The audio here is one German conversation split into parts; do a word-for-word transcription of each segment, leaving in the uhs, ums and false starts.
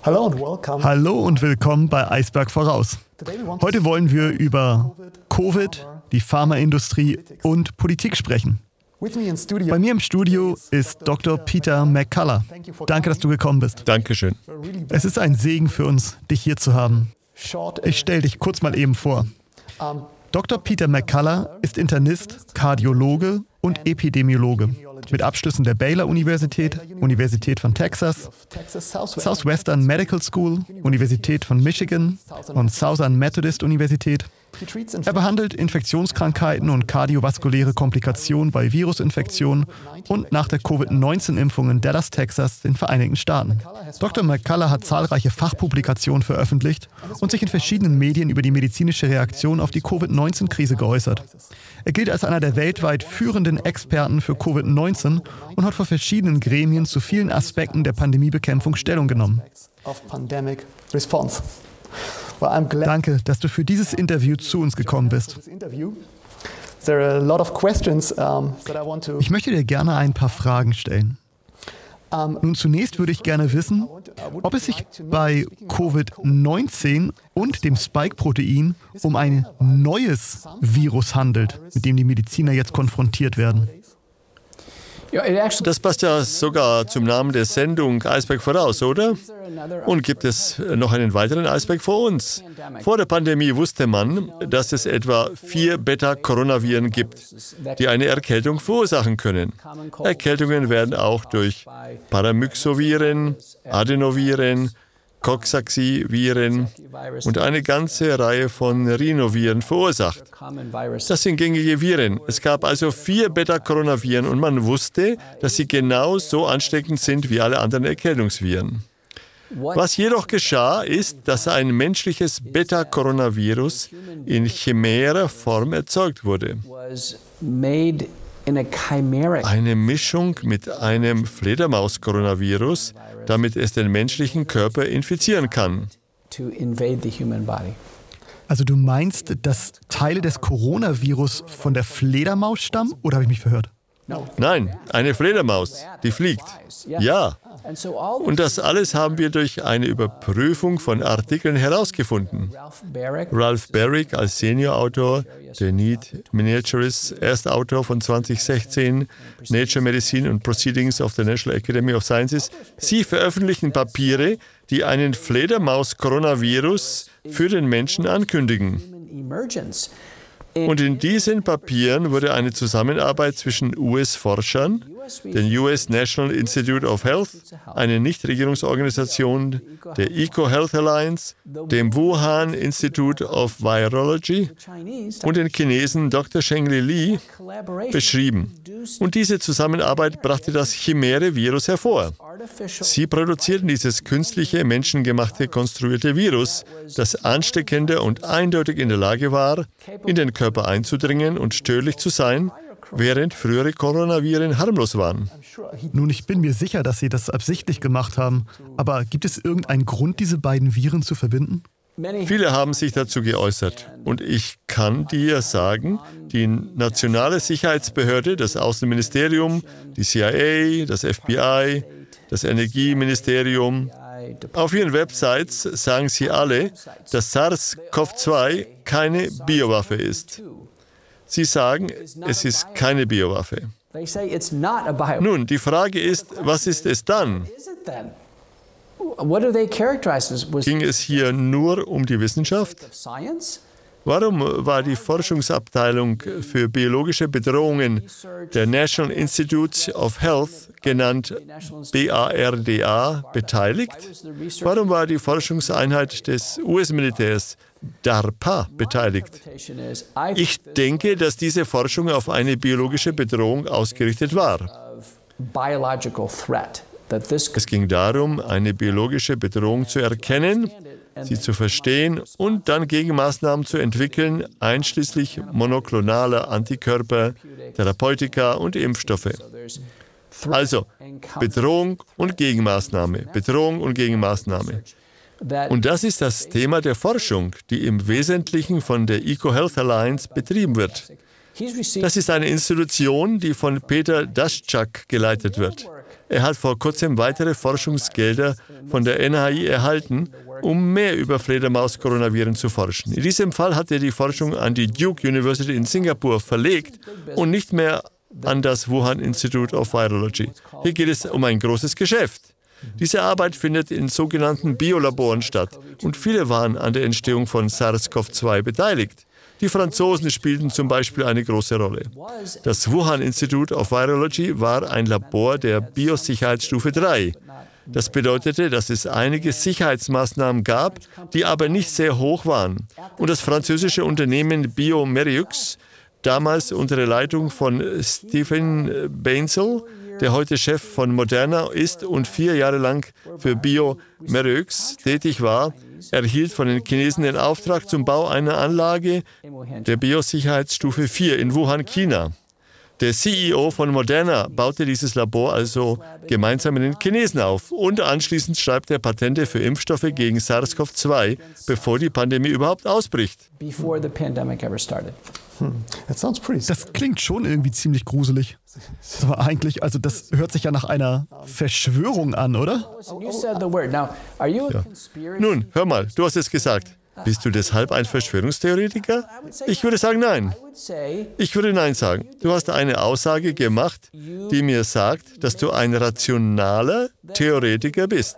Hallo und welcome. Hallo und willkommen bei Eisberg voraus. Heute wollen wir über Covid, die Pharmaindustrie und Politik sprechen. Bei mir im Studio ist Doktor Peter McCullough. Danke, dass du gekommen bist. Dankeschön. Es ist ein Segen für uns, dich hier zu haben. Ich stelle dich kurz mal eben vor. Doktor Peter McCullough ist Internist, Kardiologe und Epidemiologe mit Abschlüssen der Baylor-Universität, Universität von Texas, Southwestern Medical School, Universität von Michigan und Southern Methodist Universität. Er behandelt Infektionskrankheiten und kardiovaskuläre Komplikationen bei Virusinfektionen und nach der Covid neunzehn Impfung in Dallas, Texas, den Vereinigten Staaten. Doktor McCullough hat zahlreiche Fachpublikationen veröffentlicht und sich in verschiedenen Medien über die medizinische Reaktion auf die Covid neunzehn Krise geäußert. Er gilt als einer der weltweit führenden Experten für Covid neunzehn und hat vor verschiedenen Gremien zu vielen Aspekten der Pandemiebekämpfung Stellung genommen. Danke, dass du für dieses Interview zu uns gekommen bist. Ich möchte dir gerne ein paar Fragen stellen. Nun, zunächst würde ich gerne wissen, ob es sich bei Covid neunzehn und dem Spike-Protein um ein neues Virus handelt, mit dem die Mediziner jetzt konfrontiert werden. Das passt ja sogar zum Namen der Sendung Eisberg voraus, oder? Und gibt es noch einen weiteren Eisberg vor uns? Vor der Pandemie wusste man, dass es etwa vier Beta-Coronaviren gibt, die eine Erkältung verursachen können. Erkältungen werden auch durch Paramyxoviren, Adenoviren, Coxsackie-Viren und eine ganze Reihe von Rhinoviren verursacht. Das sind gängige Viren. Es gab also vier Beta-Coronaviren und man wusste, dass sie genau so ansteckend sind wie alle anderen Erkältungsviren. Was jedoch geschah, ist, dass ein menschliches Beta-Coronavirus in chimärer Form erzeugt wurde. Eine Mischung mit einem Fledermaus-Coronavirus, damit es den menschlichen Körper infizieren kann. Also du meinst, dass Teile des Coronavirus von der Fledermaus stammen? Oder habe ich mich verhört? Nein, eine Fledermaus, die fliegt. Ja. Und das alles haben wir durch eine Überprüfung von Artikeln herausgefunden. Ralph Barrick als Seniorautor, der Need Miniatures, Erstautor von zwanzig sechzehn, Nature Medicine und Proceedings of the National Academy of Sciences. Sie veröffentlichen Papiere, die einen Fledermaus-Coronavirus für den Menschen ankündigen. Und in diesen Papieren wurde eine Zusammenarbeit zwischen U S-Forschern, den U S National Institute of Health, einer Nichtregierungsorganisation, der EcoHealth Alliance, dem Wuhan Institute of Virology und den Chinesen Doktor Shengli Li beschrieben. Und diese Zusammenarbeit brachte das chimäre Virus hervor. Sie produzierten dieses künstliche, menschengemachte, konstruierte Virus, das ansteckender und eindeutig in der Lage war, in den Körper einzudringen und tödlich zu sein, während frühere Coronaviren harmlos waren. Nun, ich bin mir sicher, dass Sie das absichtlich gemacht haben, aber gibt es irgendeinen Grund, diese beiden Viren zu verbinden? Viele haben sich dazu geäußert und ich kann dir sagen, die nationale Sicherheitsbehörde, das Außenministerium, die C I A, das F B I, das Energieministerium, auf ihren Websites sagen sie alle, dass SARS-CoV zwei keine Biowaffe ist. Sie sagen, es ist keine Biowaffe. Nun, die Frage ist, was ist es dann? Ging es hier nur um die Wissenschaft? Warum war die Forschungsabteilung für biologische Bedrohungen der National Institutes of Health, genannt B A R D A, beteiligt? Warum war die Forschungseinheit des U S-Militärs DARPA beteiligt? Ich denke, dass diese Forschung auf eine biologische Bedrohung ausgerichtet war. Es ging darum, eine biologische Bedrohung zu erkennen, sie zu verstehen und dann Gegenmaßnahmen zu entwickeln, einschließlich monoklonaler Antikörper, Therapeutika und Impfstoffe. Also Bedrohung und Gegenmaßnahme, Bedrohung und Gegenmaßnahme. Und das ist das Thema der Forschung, die im Wesentlichen von der EcoHealth Alliance betrieben wird. Das ist eine Institution, die von Peter Daszak geleitet wird. Er hat vor kurzem weitere Forschungsgelder von der N H I erhalten, um mehr über Fledermaus-Coronaviren zu forschen. In diesem Fall hat er die Forschung an die Duke University in Singapur verlegt und nicht mehr an das Wuhan Institute of Virology. Hier geht es um ein großes Geschäft. Diese Arbeit findet in sogenannten Biolaboren statt und viele waren an der Entstehung von SARS-CoV zwei beteiligt. Die Franzosen spielten zum Beispiel eine große Rolle. Das Wuhan Institute of Virology war ein Labor der Biosicherheitsstufe drei. Das bedeutete, dass es einige Sicherheitsmaßnahmen gab, die aber nicht sehr hoch waren. Und das französische Unternehmen bioMérieux, damals unter der Leitung von Stephen Bainzel, der heute Chef von Moderna ist und vier Jahre lang für bioMérieux tätig war, erhielt von den Chinesen den Auftrag zum Bau einer Anlage der Biosicherheitsstufe vier in Wuhan, China. Der C E O von Moderna baute dieses Labor also gemeinsam mit den Chinesen auf und anschließend schreibt er Patente für Impfstoffe gegen SARS-CoV zwei, bevor die Pandemie überhaupt ausbricht. Das klingt schon irgendwie ziemlich gruselig. Aber eigentlich, also das hört sich ja nach einer Verschwörung an, oder? Ja. Nun, hör mal, du hast es gesagt. Bist du deshalb ein Verschwörungstheoretiker? Ich würde sagen, nein. Ich würde nein sagen. Du hast eine Aussage gemacht, die mir sagt, dass du ein rationaler Theoretiker bist.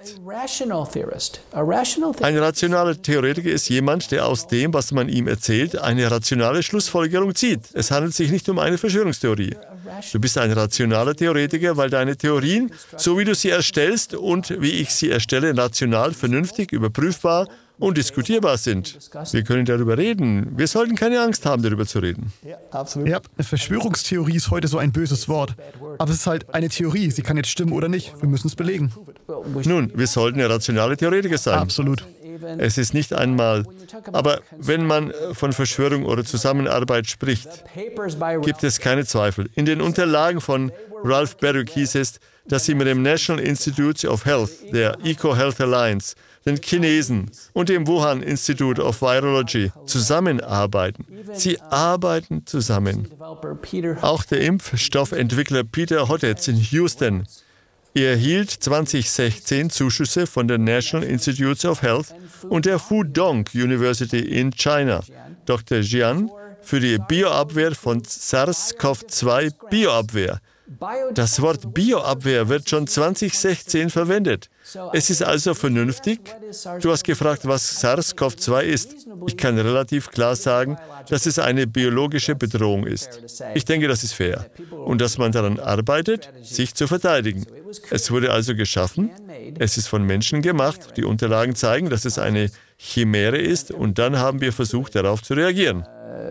Ein rationaler Theoretiker ist jemand, der aus dem, was man ihm erzählt, eine rationale Schlussfolgerung zieht. Es handelt sich nicht um eine Verschwörungstheorie. Du bist ein rationaler Theoretiker, weil deine Theorien, so wie du sie erstellst und wie ich sie erstelle, rational, vernünftig, überprüfbar und diskutierbar sind. Wir können darüber reden. Wir sollten keine Angst haben, darüber zu reden. Ja, Verschwörungstheorie ist heute so ein böses Wort. Aber es ist halt eine Theorie. Sie kann jetzt stimmen oder nicht. Wir müssen es belegen. Nun, wir sollten ja rationale Theoretiker sein. Absolut. Es ist nicht einmal, aber wenn man von Verschwörung oder Zusammenarbeit spricht, gibt es keine Zweifel. In den Unterlagen von Ralph Baric hieß es, dass sie mit dem National Institute of Health, der EcoHealth Alliance, den Chinesen und dem Wuhan Institute of Virology zusammenarbeiten. Sie arbeiten zusammen. Auch der Impfstoffentwickler Peter Hotez in Houston. Er erhielt zwanzig sechzehn Zuschüsse von der National Institutes of Health und der Pudong University in China. Doktor Jian für die Bioabwehr von SARS-CoV zwei Bioabwehr. Das Wort Bioabwehr wird schon zwanzig sechzehn verwendet. Es ist also vernünftig. Du hast gefragt, was SARS-CoV zwei ist. Ich kann relativ klar sagen, dass es eine biologische Bedrohung ist. Ich denke, das ist fair. Und dass man daran arbeitet, sich zu verteidigen. Es wurde also geschaffen. Es ist von Menschen gemacht. Die Unterlagen zeigen, dass es eine Chimäre ist. Und dann haben wir versucht, darauf zu reagieren.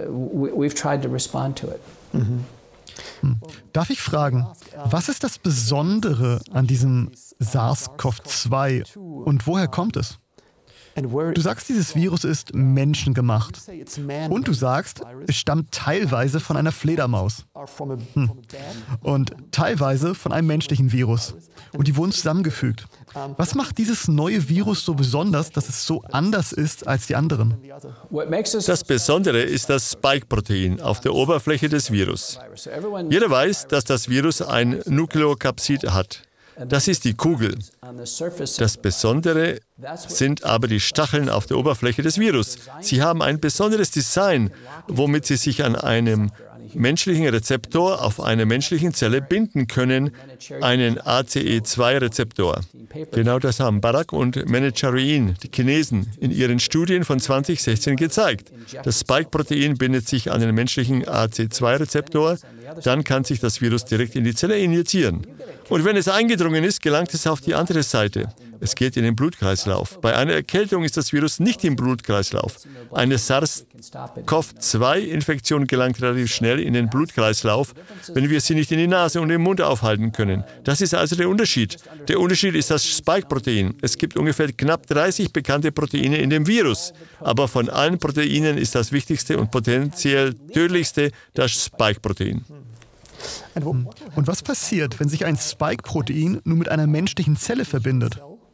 Mhm. Darf ich fragen, was ist das Besondere an diesem SARS-CoV zwei und woher kommt es? Du sagst, dieses Virus ist menschengemacht. Und du sagst, es stammt teilweise von einer Fledermaus. Hm. Und teilweise von einem menschlichen Virus. Und die wurden zusammengefügt. Was macht dieses neue Virus so besonders, dass es so anders ist als die anderen? Das Besondere ist das Spike-Protein auf der Oberfläche des Virus. Jeder weiß, dass das Virus ein Nukleokapsid hat. Das ist die Kugel. Das Besondere sind aber die Stacheln auf der Oberfläche des Virus. Sie haben ein besonderes Design, womit sie sich an einem menschlichen Rezeptor auf einer menschlichen Zelle binden können, einen A C E zwei Rezeptor. Genau das haben Barack und Menacherin, die Chinesen, in ihren Studien von zwanzig sechzehn gezeigt. Das Spike-Protein bindet sich an den menschlichen A C E zwei Rezeptor, dann kann sich das Virus direkt in die Zelle injizieren. Und wenn es eingedrungen ist, gelangt es auf die andere Seite. Es geht in den Blutkreislauf. Bei einer Erkältung ist das Virus nicht im Blutkreislauf. Eine SARS-CoV zwei Infektion gelangt relativ schnell in den Blutkreislauf, wenn wir sie nicht in die Nase und im Mund aufhalten können. Das ist also der Unterschied. Der Unterschied ist das Spike-Protein. Es gibt ungefähr knapp dreißig bekannte Proteine in dem Virus. Aber von allen Proteinen ist das wichtigste und potenziell tödlichste das Spike-Protein. Und was passiert, wenn sich ein Spike-Protein nun mit einer menschlichen Zelle verbindet?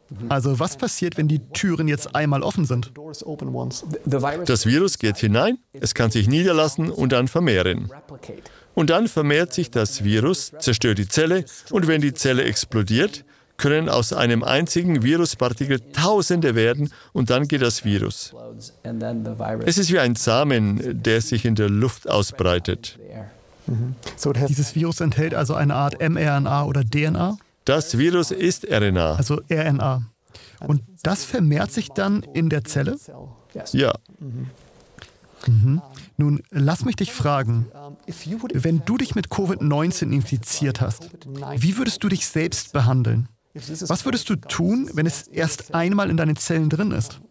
Also was passiert, wenn die Türen jetzt einmal offen sind? Das Virus geht hinein, es kann sich niederlassen und dann vermehren. Und dann vermehrt sich das Virus, zerstört die Zelle und wenn die Zelle explodiert, können aus einem einzigen Viruspartikel Tausende werden und dann geht das Virus. Es ist wie ein Samen, der sich in der Luft ausbreitet. Dieses Virus enthält also eine Art mRNA oder D N A? Das Virus ist R N A. Also R N A. Und das vermehrt sich dann in der Zelle? Ja. Mhm. Nun, lass mich dich fragen, wenn du dich mit Covid neunzehn infiziert hast, wie würdest du dich selbst behandeln? Was würdest du tun, wenn es erst einmal in deinen Zellen drin ist?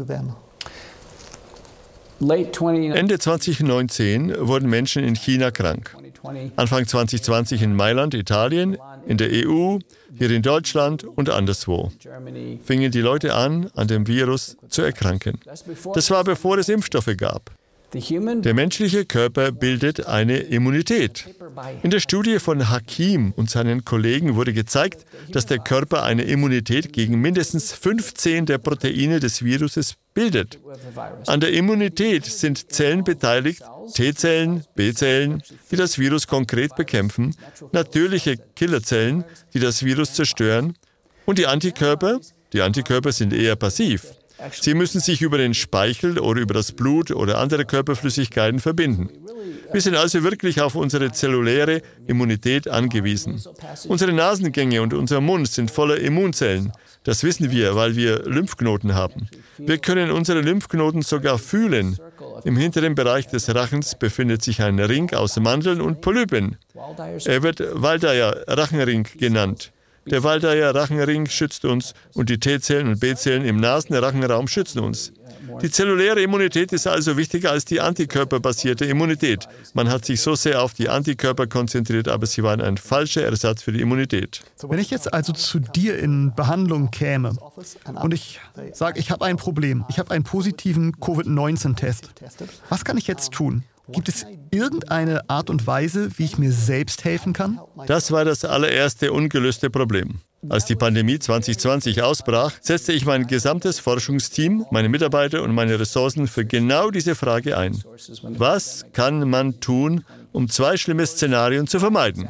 Ende zwanzig neunzehn wurden Menschen in China krank. Anfang zwanzig zwanzig in Mailand, Italien, in der E U, hier in Deutschland und anderswo fingen die Leute an, an dem Virus zu erkranken. Das war bevor es Impfstoffe gab. Der menschliche Körper bildet eine Immunität. In der Studie von Hakim und seinen Kollegen wurde gezeigt, dass der Körper eine Immunität gegen mindestens fünfzehn der Proteine des Viruses bildet. An der Immunität sind Zellen beteiligt, T-Zellen, B-Zellen, die das Virus konkret bekämpfen, natürliche Killerzellen, die das Virus zerstören, und die Antikörper, die Antikörper sind eher passiv. Sie müssen sich über den Speichel oder über das Blut oder andere Körperflüssigkeiten verbinden. Wir sind also wirklich auf unsere zelluläre Immunität angewiesen. Unsere Nasengänge und unser Mund sind voller Immunzellen. Das wissen wir, weil wir Lymphknoten haben. Wir können unsere Lymphknoten sogar fühlen. Im hinteren Bereich des Rachens befindet sich ein Ring aus Mandeln und Polypen. Er wird Waldeyer-Rachenring genannt. Der Waldeyer-Rachenring schützt uns und die T-Zellen und B-Zellen im Nasenrachenraum schützen uns. Die zelluläre Immunität ist also wichtiger als die antikörperbasierte Immunität. Man hat sich so sehr auf die Antikörper konzentriert, aber sie waren ein falscher Ersatz für die Immunität. Wenn ich jetzt also zu dir in Behandlung käme und ich sage, ich habe ein Problem, ich habe einen positiven Covid neunzehn Test, was kann ich jetzt tun? Gibt es irgendeine Art und Weise, wie ich mir selbst helfen kann? Das war das allererste ungelöste Problem. Als die Pandemie zwanzig zwanzig ausbrach, setzte ich mein gesamtes Forschungsteam, meine Mitarbeiter und meine Ressourcen für genau diese Frage ein. Was kann man tun, um zwei schlimme Szenarien zu vermeiden?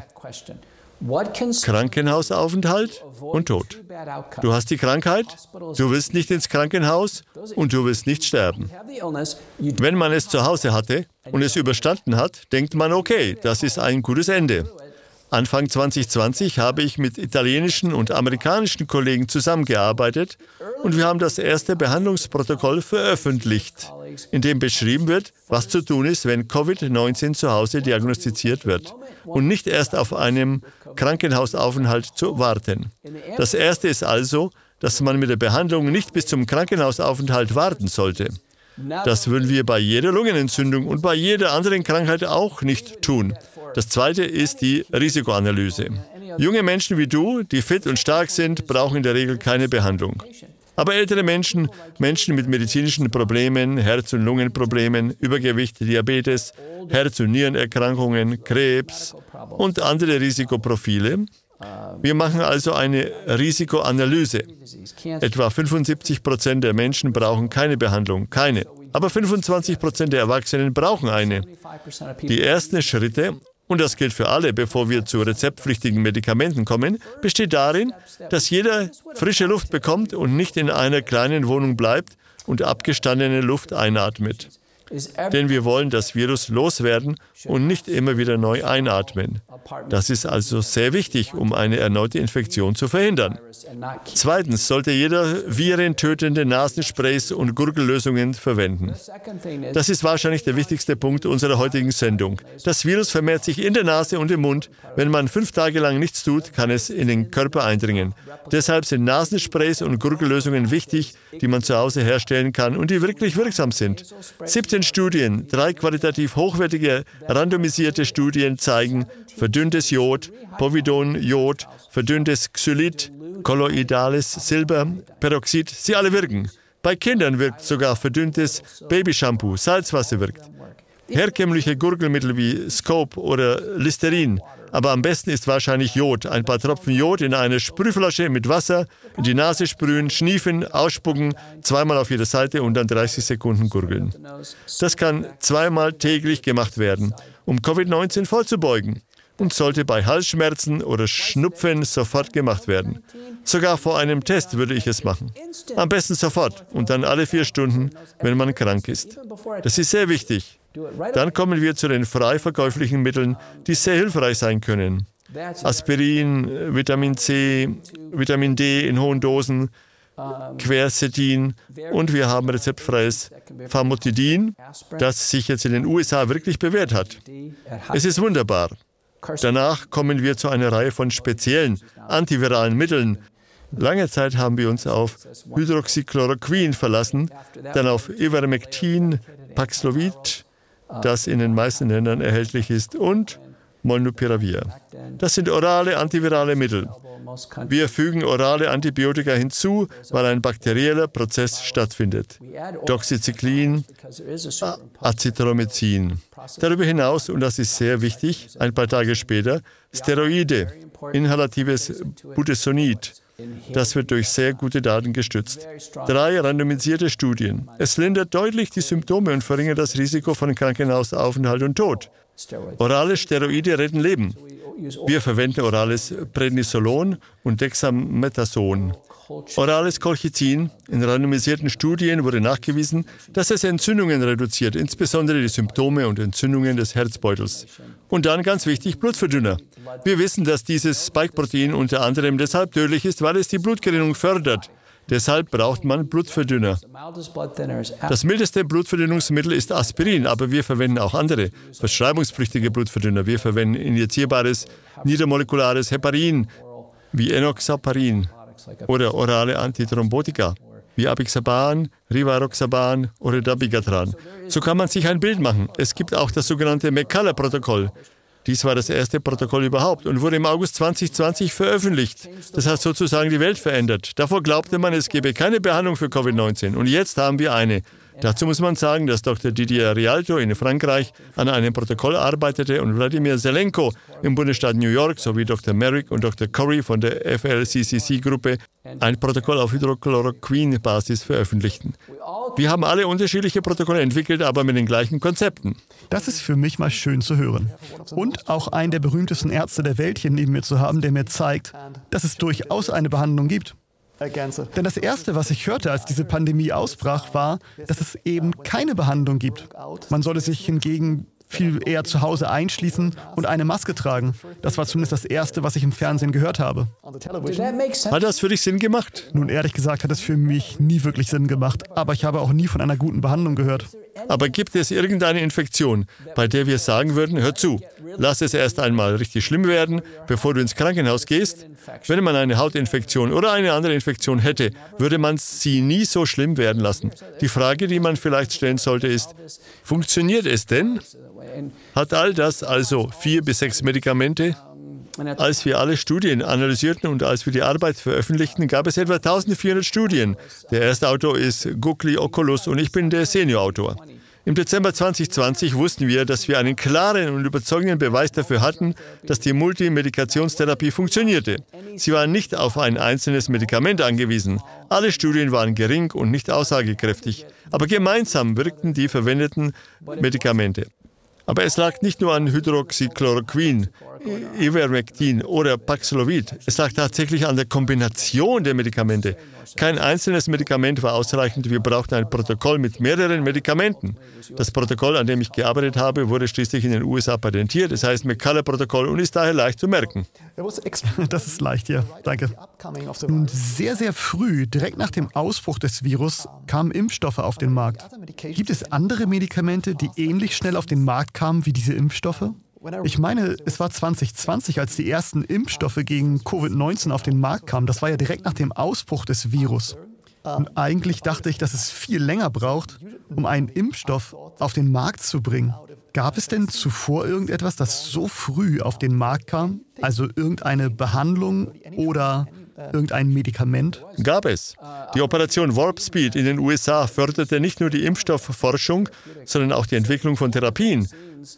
Krankenhausaufenthalt und Tod. Du hast die Krankheit, du willst nicht ins Krankenhaus und du willst nicht sterben. Wenn man es zu Hause hatte und es überstanden hat, denkt man, okay, das ist ein gutes Ende. Anfang zwanzig zwanzig habe ich mit italienischen und amerikanischen Kollegen zusammengearbeitet und wir haben das erste Behandlungsprotokoll veröffentlicht, in dem beschrieben wird, was zu tun ist, wenn Covid neunzehn zu Hause diagnostiziert wird und nicht erst auf einem Krankenhausaufenthalt zu warten. Das erste ist also, dass man mit der Behandlung nicht bis zum Krankenhausaufenthalt warten sollte. Das würden wir bei jeder Lungenentzündung und bei jeder anderen Krankheit auch nicht tun. Das zweite ist die Risikoanalyse. Junge Menschen wie du, die fit und stark sind, brauchen in der Regel keine Behandlung. Aber ältere Menschen, Menschen mit medizinischen Problemen, Herz- und Lungenproblemen, Übergewicht, Diabetes, Herz- und Nierenerkrankungen, Krebs und andere Risikoprofile. Wir machen also eine Risikoanalyse. Etwa fünfundsiebzig Prozent der Menschen brauchen keine Behandlung, keine. Aber fünfundzwanzig Prozent der Erwachsenen brauchen eine. Die ersten Schritte, und das gilt für alle, bevor wir zu rezeptpflichtigen Medikamenten kommen, besteht darin, dass jeder frische Luft bekommt und nicht in einer kleinen Wohnung bleibt und abgestandene Luft einatmet. Denn wir wollen das Virus loswerden und nicht immer wieder neu einatmen. Das ist also sehr wichtig, um eine erneute Infektion zu verhindern. Zweitens sollte jeder virentötende Nasensprays und Gurgellösungen verwenden. Das ist wahrscheinlich der wichtigste Punkt unserer heutigen Sendung. Das Virus vermehrt sich in der Nase und im Mund. Wenn man fünf Tage lang nichts tut, kann es in den Körper eindringen. Deshalb sind Nasensprays und Gurgellösungen wichtig, die man zu Hause herstellen kann und die wirklich wirksam sind. siebzehn Studien, drei qualitativ hochwertige, randomisierte Studien zeigen, verdünntes Jod, Povidon-Jod, verdünntes Xylit, kolloidales Silber, Peroxid, sie alle wirken. Bei Kindern wirkt sogar verdünntes Babyshampoo, Salzwasser wirkt. Herkömmliche Gurgelmittel wie Scope oder Listerin. Aber am besten ist wahrscheinlich Jod. Ein paar Tropfen Jod in eine Sprühflasche mit Wasser, in die Nase sprühen, schniefen, ausspucken, zweimal auf jeder Seite und dann dreißig Sekunden gurgeln. Das kann zweimal täglich gemacht werden, um Covid neunzehn vorzubeugen und sollte bei Halsschmerzen oder Schnupfen sofort gemacht werden. Sogar vor einem Test würde ich es machen. Am besten sofort und dann alle vier Stunden, wenn man krank ist. Das ist sehr wichtig. Dann kommen wir zu den frei verkäuflichen Mitteln, die sehr hilfreich sein können. Aspirin, Vitamin C, Vitamin D in hohen Dosen, Quercetin und wir haben rezeptfreies Famotidin, das sich jetzt in den U S A wirklich bewährt hat. Es ist wunderbar. Danach kommen wir zu einer Reihe von speziellen antiviralen Mitteln. Lange Zeit haben wir uns auf Hydroxychloroquin verlassen, dann auf Ivermectin, Paxlovid, das in den meisten Ländern erhältlich ist, und Molnupiravir. Das sind orale antivirale Mittel. Wir fügen orale Antibiotika hinzu, weil ein bakterieller Prozess stattfindet. Doxycyclin, Azithromycin. Darüber hinaus, und das ist sehr wichtig, ein paar Tage später, Steroide, inhalatives Budesonid. Das wird durch sehr gute Daten gestützt. Drei randomisierte Studien. Es lindert deutlich die Symptome und verringert das Risiko von Krankenhausaufenthalt und Tod. Orale Steroide retten Leben. Wir verwenden orales Prednisolon und Dexamethason. Orales Colchicin. In randomisierten Studien wurde nachgewiesen, dass es Entzündungen reduziert, insbesondere die Symptome und Entzündungen des Herzbeutels. Und dann, ganz wichtig, Blutverdünner. Wir wissen, dass dieses Spike-Protein unter anderem deshalb tödlich ist, weil es die Blutgerinnung fördert. Deshalb braucht man Blutverdünner. Das mildeste Blutverdünnungsmittel ist Aspirin, aber wir verwenden auch andere verschreibungspflichtige Blutverdünner. Wir verwenden injizierbares, niedermolekulares Heparin wie Enoxaparin oder orale Antithrombotika wie Apixaban, Rivaroxaban oder Dabigatran. So kann man sich ein Bild machen. Es gibt auch das sogenannte McCullough-Protokoll. Dies war das erste Protokoll überhaupt und wurde im August zwanzig zwanzig veröffentlicht. Das hat sozusagen die Welt verändert. Davor glaubte man, es gäbe keine Behandlung für Covid neunzehn. Und jetzt haben wir eine. Dazu muss man sagen, dass Doktor Didier Rialto in Frankreich an einem Protokoll arbeitete und Wladimir Zelenko im Bundesstaat New York sowie Doktor Merrick und Doktor Corey von der F L C C C-Gruppe ein Protokoll auf Hydrochloroquin-Basis veröffentlichten. Wir haben alle unterschiedliche Protokolle entwickelt, aber mit den gleichen Konzepten. Das ist für mich mal schön zu hören. Und auch einen der berühmtesten Ärzte der Welt hier neben mir zu haben, der mir zeigt, dass es durchaus eine Behandlung gibt. Denn das Erste, was ich hörte, als diese Pandemie ausbrach, war, dass es eben keine Behandlung gibt. Man solle sich hingegen viel eher zu Hause einschließen und eine Maske tragen. Das war zumindest das Erste, was ich im Fernsehen gehört habe. Hat das für dich Sinn gemacht? Nun, ehrlich gesagt, hat es für mich nie wirklich Sinn gemacht. Aber ich habe auch nie von einer guten Behandlung gehört. Aber gibt es irgendeine Infektion, bei der wir sagen würden, hör zu, lass es erst einmal richtig schlimm werden, bevor du ins Krankenhaus gehst? Wenn man eine Hautinfektion oder eine andere Infektion hätte, würde man sie nie so schlimm werden lassen. Die Frage, die man vielleicht stellen sollte, ist, funktioniert es denn? Hat all das also vier bis sechs Medikamente? Als wir alle Studien analysierten und als wir die Arbeit veröffentlichten, gab es etwa eintausendvierhundert Studien. Der erste Autor ist Gukli Oculus und ich bin der Seniorautor. Im Dezember zwanzig zwanzig wussten wir, dass wir einen klaren und überzeugenden Beweis dafür hatten, dass die Multimedikationstherapie funktionierte. Sie waren nicht auf ein einzelnes Medikament angewiesen. Alle Studien waren gering und nicht aussagekräftig. Aber gemeinsam wirkten die verwendeten Medikamente. Aber es lag nicht nur an Hydroxychloroquin, Ivermectin oder Paxlovid. Es lag tatsächlich an der Kombination der Medikamente. Kein einzelnes Medikament war ausreichend. Wir brauchten ein Protokoll mit mehreren Medikamenten. Das Protokoll, an dem ich gearbeitet habe, wurde schließlich in den U S A patentiert. Es heißt McCullough-Protokoll und ist daher leicht zu merken. Das ist leicht, ja. Danke. Nun, sehr, sehr früh, direkt nach dem Ausbruch des Virus, kamen Impfstoffe auf den Markt. Gibt es andere Medikamente, die ähnlich schnell auf den Markt kamen wie diese Impfstoffe? Ich meine, es war zwanzig zwanzig, als die ersten Impfstoffe gegen Covid neunzehn auf den Markt kamen. Das war ja direkt nach dem Ausbruch des Virus. Und eigentlich dachte ich, dass es viel länger braucht, um einen Impfstoff auf den Markt zu bringen. Gab es denn zuvor irgendetwas, das so früh auf den Markt kam? Also irgendeine Behandlung oder Irgendein Medikament? Gab es. Die Operation Warp Speed in den U S A förderte nicht nur die Impfstoffforschung, sondern auch die Entwicklung von Therapien.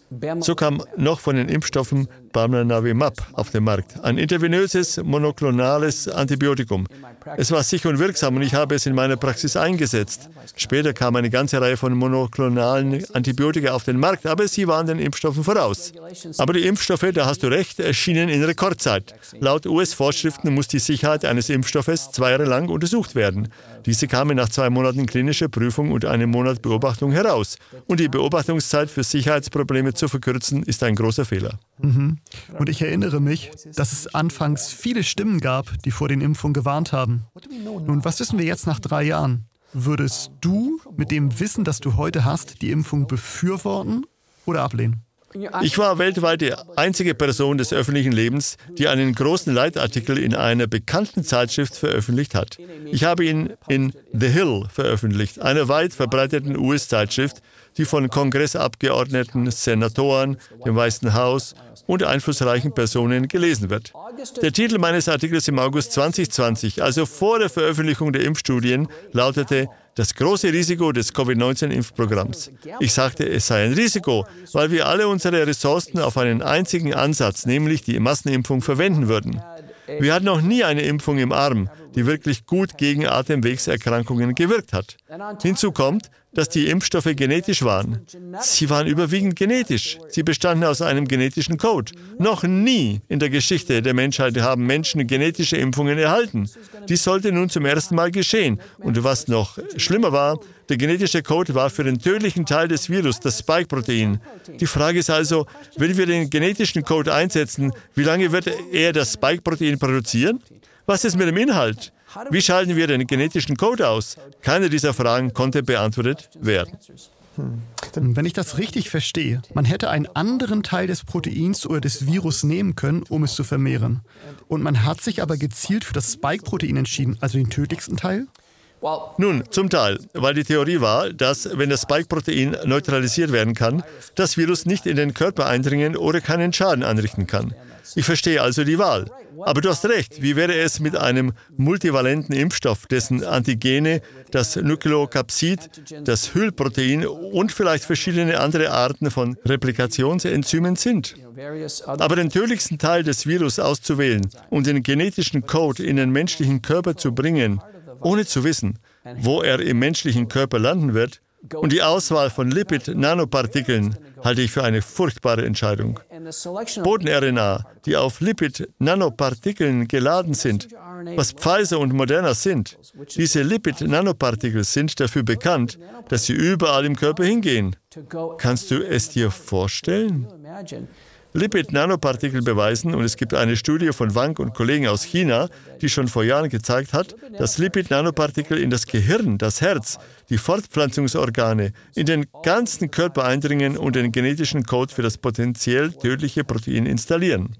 So kam noch von den Impfstoffen Bamlanivimab auf den Markt, ein intravenöses monoklonales Antibiotikum. Es war sicher und wirksam und ich habe es in meiner Praxis eingesetzt. Später kam eine ganze Reihe von monoklonalen Antibiotika auf den Markt, aber sie waren den Impfstoffen voraus. Aber die Impfstoffe, da hast du recht, erschienen in Rekordzeit. Laut U S-Vorschriften muss die Sicherheit eines Impfstoffes zwei Jahre lang untersucht werden. Diese kamen nach zwei Monaten klinischer Prüfung und einem Monat Beobachtung heraus. Und die Beobachtungszeit für Sicherheitsprobleme zu verkürzen, ist ein großer Fehler. Mhm. Und ich erinnere mich, dass es anfangs viele Stimmen gab, die vor den Impfungen gewarnt haben. Nun, was wissen wir jetzt nach drei Jahren? Würdest du mit dem Wissen, das du heute hast, die Impfung befürworten oder ablehnen? Ich war weltweit die einzige Person des öffentlichen Lebens, die einen großen Leitartikel in einer bekannten Zeitschrift veröffentlicht hat. Ich habe ihn in The Hill veröffentlicht, einer weit verbreiteten U S-Zeitschrift, die von Kongressabgeordneten, Senatoren, dem Weißen Haus und einflussreichen Personen gelesen wird. Der Titel meines Artikels im August zwanzig zwanzig, also vor der Veröffentlichung der Impfstudien, lautete „Das große Risiko des Covid neunzehn Impfprogramms“. Ich sagte, es sei ein Risiko, weil wir alle unsere Ressourcen auf einen einzigen Ansatz, nämlich die Massenimpfung, verwenden würden. Wir hatten noch nie eine Impfung im Arm, die wirklich gut gegen Atemwegserkrankungen gewirkt hat. Hinzu kommt, dass die Impfstoffe genetisch waren. Sie waren überwiegend genetisch. Sie bestanden aus einem genetischen Code. Noch nie in der Geschichte der Menschheit haben Menschen genetische Impfungen erhalten. Dies sollte nun zum ersten Mal geschehen. Und was noch schlimmer war, der genetische Code war für den tödlichen Teil des Virus, das Spike-Protein. Die Frage ist also, wenn wir den genetischen Code einsetzen, wie lange wird er das Spike-Protein produzieren? Was ist mit dem Inhalt? Wie schalten wir den genetischen Code aus? Keine dieser Fragen konnte beantwortet werden. Wenn ich das richtig verstehe, man hätte einen anderen Teil des Proteins oder des Virus nehmen können, um es zu vermehren. Und man hat sich aber gezielt für das Spike-Protein entschieden, also den tödlichsten Teil? Nun, zum Teil, weil die Theorie war, dass, wenn das Spike-Protein neutralisiert werden kann, das Virus nicht in den Körper eindringen oder keinen Schaden anrichten kann. Ich verstehe also die Wahl. Aber du hast recht, wie wäre es mit einem multivalenten Impfstoff, dessen Antigene, das Nukleokapsid, das Hüllprotein und vielleicht verschiedene andere Arten von Replikationsenzymen sind? Aber den tödlichsten Teil des Virus auszuwählen und den genetischen Code in den menschlichen Körper zu bringen, ohne zu wissen, wo er im menschlichen Körper landen wird, und die Auswahl von Lipid-Nanopartikeln halte ich für eine furchtbare Entscheidung. Boten-R N A, die auf Lipid-Nanopartikeln geladen sind, was Pfizer und Moderna sind. Diese Lipid-Nanopartikel sind dafür bekannt, dass sie überall im Körper hingehen. Kannst du es dir vorstellen? Lipid-Nanopartikel beweisen, und es gibt eine Studie von Wang und Kollegen aus China, die schon vor Jahren gezeigt hat, dass Lipid-Nanopartikel in das Gehirn, das Herz, die Fortpflanzungsorgane, in den ganzen Körper eindringen und den genetischen Code für das potenziell tödliche Protein installieren.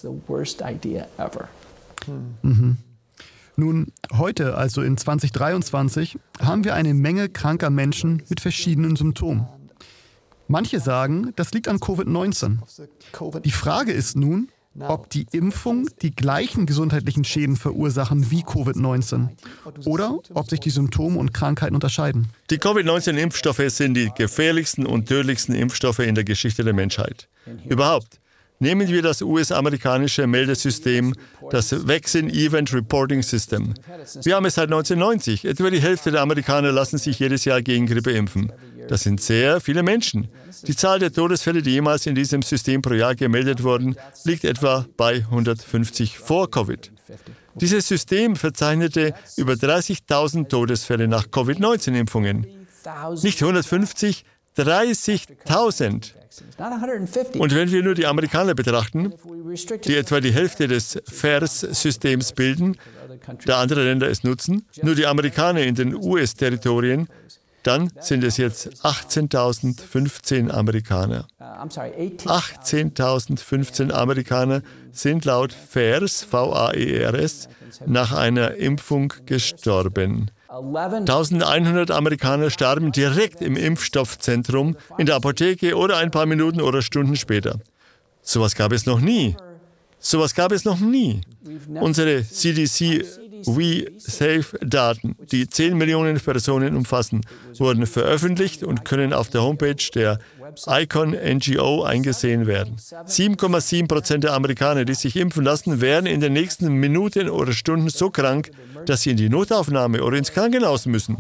Mhm. Nun, heute, also in zwanzig dreiundzwanzig, haben wir eine Menge kranker Menschen mit verschiedenen Symptomen. Manche sagen, das liegt an Covid neunzehn. Die Frage ist nun, ob die Impfung die gleichen gesundheitlichen Schäden verursachen wie Covid neunzehn oder ob sich die Symptome und Krankheiten unterscheiden. Die Covid neunzehn Impfstoffe sind die gefährlichsten und tödlichsten Impfstoffe in der Geschichte der Menschheit. Überhaupt. Nehmen wir das U S-amerikanische Meldesystem, das Vaccine Event Reporting System. Wir haben es seit neunzehnhundertneunzig. Etwa die Hälfte der Amerikaner lassen sich jedes Jahr gegen Grippe impfen. Das sind sehr viele Menschen. Die Zahl der Todesfälle, die jemals in diesem System pro Jahr gemeldet wurden, liegt etwa bei hundertfünfzig vor Covid. Dieses System verzeichnete über dreißigtausend Todesfälle nach Covid neunzehn Impfungen. Nicht hundertfünfzig, dreißigtausend. Und wenn wir nur die Amerikaner betrachten, die etwa die Hälfte des F A E R S-Systems bilden, da andere Länder es nutzen, nur die Amerikaner in den U S-Territorien, dann sind es jetzt achtzehntausendfünfzehn Amerikaner. achtzehntausendfünfzehn Amerikaner sind laut F A E R S, V A E R S, nach einer Impfung gestorben. eintausendeinhundert Amerikaner starben direkt im Impfstoffzentrum, in der Apotheke oder ein paar Minuten oder Stunden später. Sowas gab es noch nie. Sowas gab es noch nie. Unsere C D C WeSafe-Daten, die zehn Millionen Personen umfassen, wurden veröffentlicht und können auf der Homepage der Icon N G O eingesehen werden. sieben Komma sieben Prozent der Amerikaner, die sich impfen lassen, werden in den nächsten Minuten oder Stunden so krank, dass sie in die Notaufnahme oder ins Krankenhaus müssen.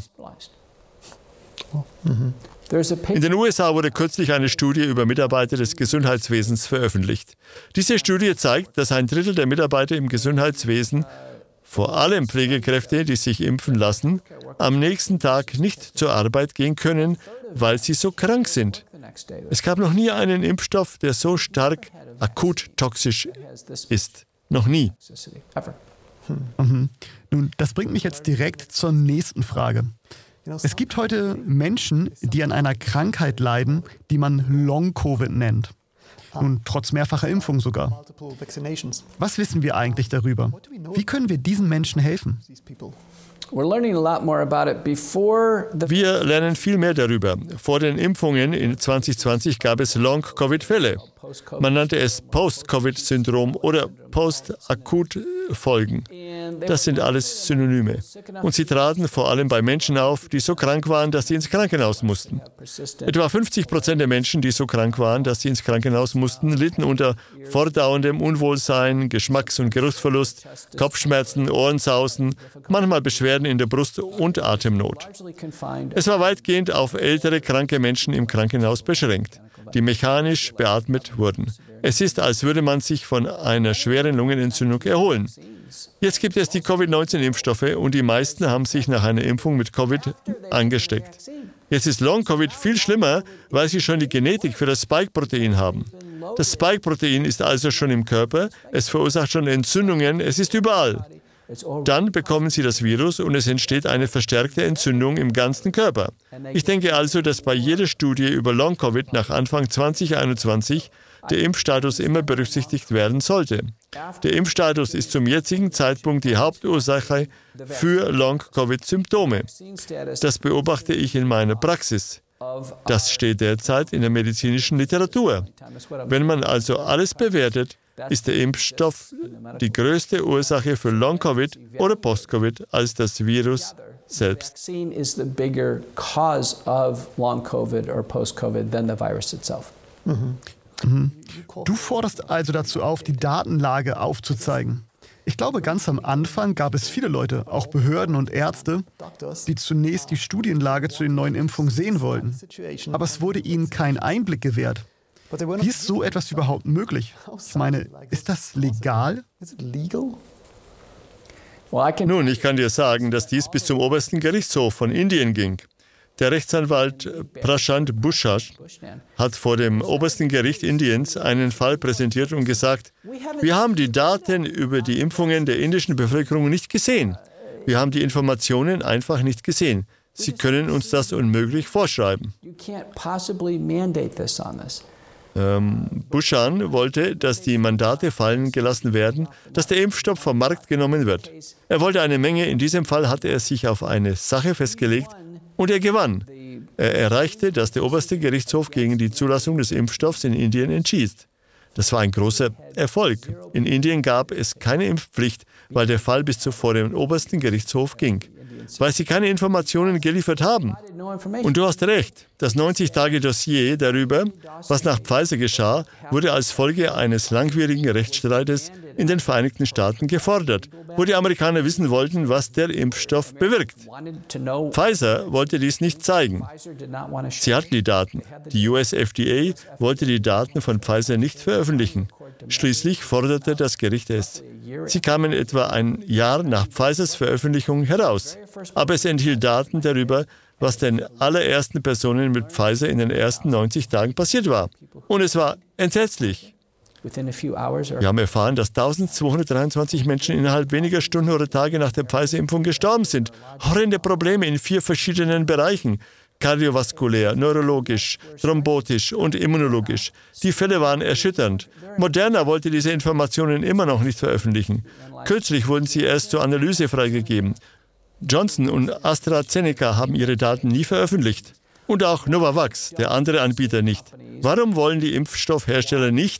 Mhm. In den U S A wurde kürzlich eine Studie über Mitarbeiter des Gesundheitswesens veröffentlicht. Diese Studie zeigt, dass ein Drittel der Mitarbeiter im Gesundheitswesen, vor allem Pflegekräfte, die sich impfen lassen, am nächsten Tag nicht zur Arbeit gehen können, weil sie so krank sind. Es gab noch nie einen Impfstoff, der so stark akut toxisch ist. Noch nie. Mhm. Nun, das bringt mich jetzt direkt zur nächsten Frage. Es gibt heute Menschen, die an einer Krankheit leiden, die man Long-Covid nennt. Nun, trotz mehrfacher Impfung sogar. Was wissen wir eigentlich darüber? Wie können wir diesen Menschen helfen? Wir lernen viel mehr darüber. Vor den Impfungen in zwanzig zwanzig gab es Long-Covid-Fälle. Man nannte es Post-Covid-Syndrom oder Post-Akut-Folgen. Das sind alles Synonyme. Und sie traten vor allem bei Menschen auf, die so krank waren, dass sie ins Krankenhaus mussten. Etwa fünfzig Prozent der Menschen, die so krank waren, dass sie ins Krankenhaus mussten, litten unter fortdauerndem Unwohlsein, Geschmacks- und Geruchsverlust, Kopfschmerzen, Ohrensausen, manchmal Beschwerden in der Brust und Atemnot. Es war weitgehend auf ältere, kranke Menschen im Krankenhaus beschränkt, die mechanisch beatmet wurden. Es ist, als würde man sich von einer schweren Lungenentzündung erholen. Jetzt gibt es die Covid neunzehn Impfstoffe und die meisten haben sich nach einer Impfung mit Covid angesteckt. Jetzt ist Long-Covid viel schlimmer, weil sie schon die Genetik für das Spike-Protein haben. Das Spike-Protein ist also schon im Körper, es verursacht schon Entzündungen, es ist überall. Dann bekommen sie das Virus und es entsteht eine verstärkte Entzündung im ganzen Körper. Ich denke also, dass bei jeder Studie über Long-Covid nach Anfang zwanzig einundzwanzig der Impfstatus immer berücksichtigt werden sollte. Der Impfstatus ist zum jetzigen Zeitpunkt die Hauptursache für Long-Covid-Symptome. Das beobachte ich in meiner Praxis. Das steht derzeit in der medizinischen Literatur. Wenn man also alles bewertet, ist der Impfstoff die größte Ursache für Long-Covid oder Post-Covid als das Virus selbst. Mhm. Mhm. Du forderst also dazu auf, die Datenlage aufzuzeigen. Ich glaube, ganz am Anfang gab es viele Leute, auch Behörden und Ärzte, die zunächst die Studienlage zu den neuen Impfungen sehen wollten. Aber es wurde ihnen kein Einblick gewährt. Wie ist so etwas überhaupt möglich? Ich meine, ist das legal? Nun, ich kann dir sagen, dass dies bis zum obersten Gerichtshof von Indien ging. Der Rechtsanwalt Prashant Bhushan hat vor dem obersten Gericht Indiens einen Fall präsentiert und gesagt, wir haben die Daten über die Impfungen der indischen Bevölkerung nicht gesehen. Wir haben die Informationen einfach nicht gesehen. Sie können uns das unmöglich vorschreiben. Ähm, Bhushan wollte, dass die Mandate fallen gelassen werden, dass der Impfstoff vom Markt genommen wird. Er wollte eine Menge, in diesem Fall hatte er sich auf eine Sache festgelegt und er gewann. Er erreichte, dass der oberste Gerichtshof gegen die Zulassung des Impfstoffs in Indien entschied. Das war ein großer Erfolg. In Indien gab es keine Impfpflicht, weil der Fall bis vor den obersten Gerichtshof ging. Weil sie keine Informationen geliefert haben. Und du hast recht, das neunzig-Tage-Dossier darüber, was nach Pfizer geschah, wurde als Folge eines langwierigen Rechtsstreites in den Vereinigten Staaten gefordert, wo die Amerikaner wissen wollten, was der Impfstoff bewirkt. Pfizer wollte dies nicht zeigen. Sie hatten die Daten. Die U S F D A wollte die Daten von Pfizer nicht veröffentlichen. Schließlich forderte das Gericht es. Sie kamen etwa ein Jahr nach Pfizers Veröffentlichung heraus. Aber es enthielt Daten darüber, was den allerersten Personen mit Pfizer in den ersten neunzig Tagen passiert war. Und es war entsetzlich. Wir haben erfahren, dass eintausendzweihundertdreiundzwanzig Menschen innerhalb weniger Stunden oder Tage nach der Pfizer-Impfung gestorben sind. Horrende Probleme in vier verschiedenen Bereichen. Kardiovaskulär, neurologisch, thrombotisch und immunologisch. Die Fälle waren erschütternd. Moderna wollte diese Informationen immer noch nicht veröffentlichen. Kürzlich wurden sie erst zur Analyse freigegeben. Johnson und AstraZeneca haben ihre Daten nie veröffentlicht. Und auch Novavax, der andere Anbieter, nicht. Warum wollen die Impfstoffhersteller nicht,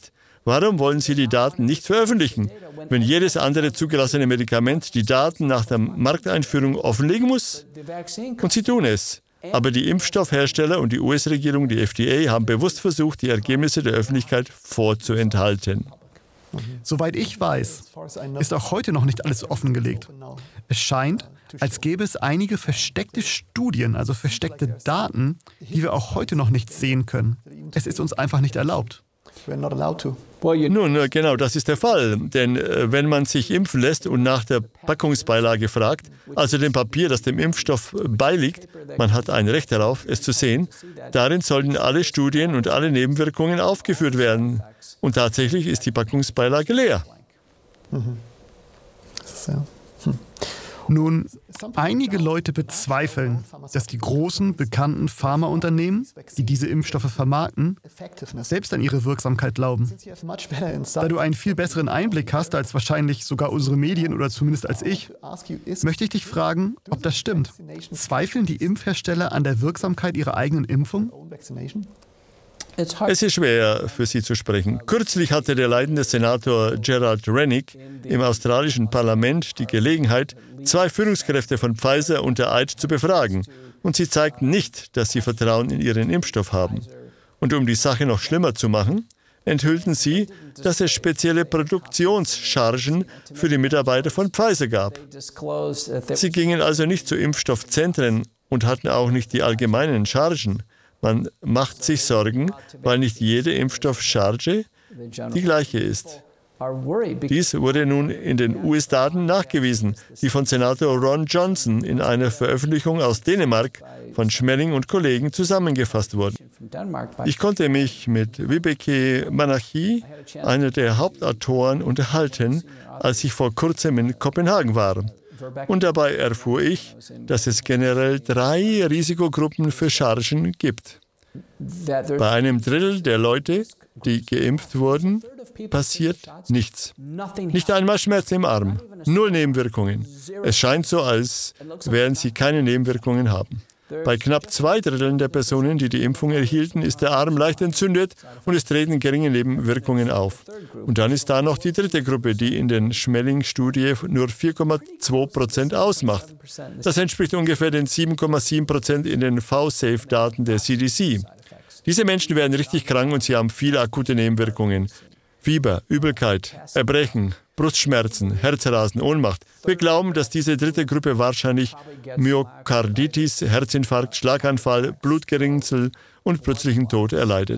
Warum wollen Sie die Daten nicht veröffentlichen, wenn jedes andere zugelassene Medikament die Daten nach der Markteinführung offenlegen muss? Und Sie tun es. Aber die Impfstoffhersteller und die U S-Regierung, die F D A, haben bewusst versucht, die Ergebnisse der Öffentlichkeit vorzuenthalten. Soweit ich weiß, ist auch heute noch nicht alles offengelegt. Es scheint, als gäbe es einige versteckte Studien, also versteckte Daten, die wir auch heute noch nicht sehen können. Es ist uns einfach nicht erlaubt. Nun, genau, das ist der Fall. Denn äh, wenn man sich impfen lässt und nach der Packungsbeilage fragt, also dem Papier, das dem Impfstoff beiliegt, man hat ein Recht darauf, es zu sehen, darin sollten alle Studien und alle Nebenwirkungen aufgeführt werden. Und tatsächlich ist die Packungsbeilage leer. Mhm. Hm. Nun, einige Leute bezweifeln, dass die großen, bekannten Pharmaunternehmen, die diese Impfstoffe vermarkten, selbst an ihre Wirksamkeit glauben. Da du einen viel besseren Einblick hast als wahrscheinlich sogar unsere Medien oder zumindest als ich, möchte ich dich fragen, ob das stimmt. Zweifeln die Impfhersteller an der Wirksamkeit ihrer eigenen Impfung? Es ist schwer, für Sie zu sprechen. Kürzlich hatte der leitende Senator Gerald Rennick im australischen Parlament die Gelegenheit, zwei Führungskräfte von Pfizer unter Eid zu befragen. Und sie zeigten nicht, dass sie Vertrauen in ihren Impfstoff haben. Und um die Sache noch schlimmer zu machen, enthüllten sie, dass es spezielle Produktionschargen für die Mitarbeiter von Pfizer gab. Sie gingen also nicht zu Impfstoffzentren und hatten auch nicht die allgemeinen Chargen. Man macht sich Sorgen, weil nicht jede Impfstoffcharge die gleiche ist. Dies wurde nun in den U S-Daten nachgewiesen, die von Senator Ron Johnson in einer Veröffentlichung aus Dänemark von Schmeling und Kollegen zusammengefasst wurden. Ich konnte mich mit Vibeke Manachi, einer der Hauptautoren, unterhalten, als ich vor kurzem in Kopenhagen war. Und dabei erfuhr ich, dass es generell drei Risikogruppen für Chargen gibt. Bei einem Drittel der Leute, die geimpft wurden, passiert nichts. Nicht einmal Schmerzen im Arm, null Nebenwirkungen. Es scheint so, als werden sie keine Nebenwirkungen haben. Bei knapp zwei Dritteln der Personen, die die Impfung erhielten, ist der Arm leicht entzündet und es treten geringe Nebenwirkungen auf. Und dann ist da noch die dritte Gruppe, die in der Schmeling-Studie nur vier Komma zwei Prozent ausmacht. Das entspricht ungefähr den sieben Komma sieben Prozent in den V-Safe-Daten der C D C. Diese Menschen werden richtig krank und sie haben viele akute Nebenwirkungen. Fieber, Übelkeit, Erbrechen, Brustschmerzen, Herzrasen, Ohnmacht. Wir glauben, dass diese dritte Gruppe wahrscheinlich Myokarditis, Herzinfarkt, Schlaganfall, Blutgerinnsel und plötzlichen Tod erleidet.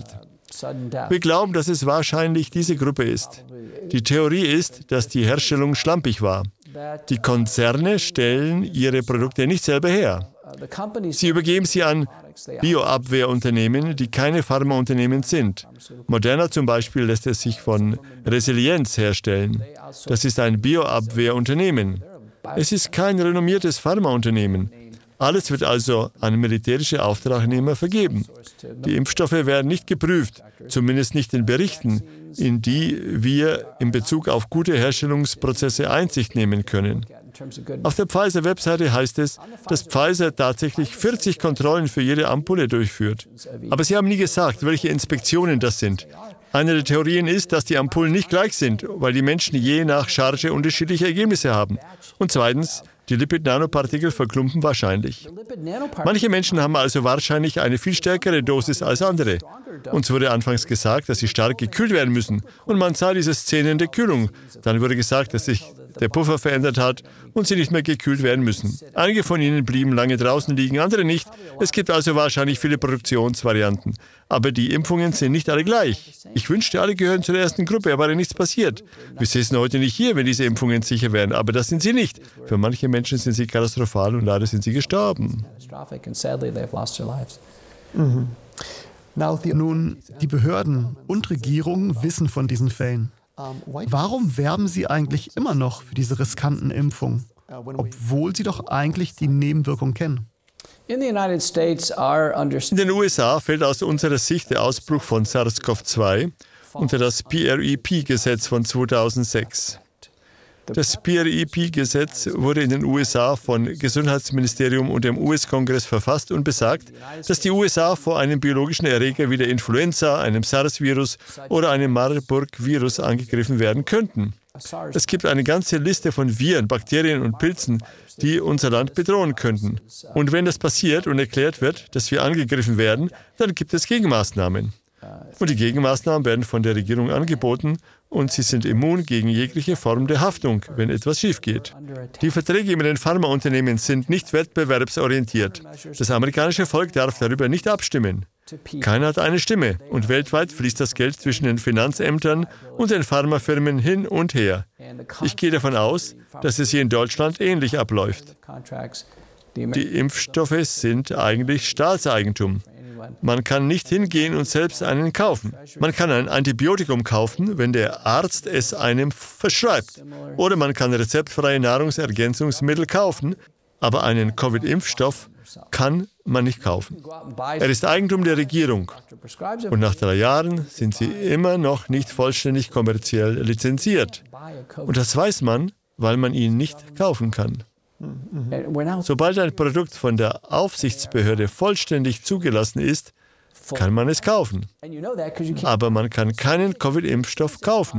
Wir glauben, dass es wahrscheinlich diese Gruppe ist. Die Theorie ist, dass die Herstellung schlampig war. Die Konzerne stellen ihre Produkte nicht selber her. Sie übergeben sie an Bioabwehrunternehmen, die keine Pharmaunternehmen sind. Moderna zum Beispiel lässt es sich von Resilienz herstellen. Das ist ein Bioabwehrunternehmen. Es ist kein renommiertes Pharmaunternehmen. Alles wird also an militärische Auftragnehmer vergeben. Die Impfstoffe werden nicht geprüft, zumindest nicht in Berichten, in die wir in Bezug auf gute Herstellungsprozesse Einsicht nehmen können. Auf der Pfizer-Webseite heißt es, dass Pfizer tatsächlich vierzig Kontrollen für jede Ampulle durchführt. Aber sie haben nie gesagt, welche Inspektionen das sind. Eine der Theorien ist, dass die Ampullen nicht gleich sind, weil die Menschen je nach Charge unterschiedliche Ergebnisse haben. Und zweitens, die Lipid-Nanopartikel verklumpen wahrscheinlich. Manche Menschen haben also wahrscheinlich eine viel stärkere Dosis als andere. Uns wurde anfangs gesagt, dass sie stark gekühlt werden müssen. Und man sah diese Szenen der Kühlung. Dann wurde gesagt, dass sich der Puffer verändert hat und sie nicht mehr gekühlt werden müssen. Einige von ihnen blieben lange draußen liegen, andere nicht. Es gibt also wahrscheinlich viele Produktionsvarianten. Aber die Impfungen sind nicht alle gleich. Ich wünschte, alle gehören zur ersten Gruppe, aber nichts passiert. Wir sitzen heute nicht hier, wenn diese Impfungen sicher wären, aber das sind sie nicht. Für manche Menschen sind sie katastrophal und leider sind sie gestorben. Mhm. Nun, die Behörden und Regierungen wissen von diesen Fällen. Warum werben sie eigentlich immer noch für diese riskanten Impfungen, obwohl sie doch eigentlich die Nebenwirkungen kennen? In den U S A fällt aus unserer Sicht der Ausbruch von SARS-CoV zwei unter das P R E P-Gesetz von zweitausendsechs. Das P R I P-Gesetz wurde in den U S A von Gesundheitsministerium und dem U S-Kongress verfasst und besagt, dass die U S A vor einem biologischen Erreger wie der Influenza, einem SARS-Virus oder einem Marburg-Virus angegriffen werden könnten. Es gibt eine ganze Liste von Viren, Bakterien und Pilzen, die unser Land bedrohen könnten. Und wenn das passiert und erklärt wird, dass wir angegriffen werden, dann gibt es Gegenmaßnahmen. Und die Gegenmaßnahmen werden von der Regierung angeboten und sie sind immun gegen jegliche Form der Haftung, wenn etwas schief geht. Die Verträge mit den Pharmaunternehmen sind nicht wettbewerbsorientiert. Das amerikanische Volk darf darüber nicht abstimmen. Keiner hat eine Stimme und weltweit fließt das Geld zwischen den Finanzämtern und den Pharmafirmen hin und her. Ich gehe davon aus, dass es hier in Deutschland ähnlich abläuft. Die Impfstoffe sind eigentlich Staatseigentum. Man kann nicht hingehen und selbst einen kaufen. Man kann ein Antibiotikum kaufen, wenn der Arzt es einem verschreibt. Oder man kann rezeptfreie Nahrungsergänzungsmittel kaufen, aber einen Covid-Impfstoff kann man nicht kaufen. Er ist Eigentum der Regierung. Und nach drei Jahren sind sie immer noch nicht vollständig kommerziell lizenziert. Und das weiß man, weil man ihn nicht kaufen kann. Sobald ein Produkt von der Aufsichtsbehörde vollständig zugelassen ist, kann man es kaufen. Aber man kann keinen Covid-Impfstoff kaufen.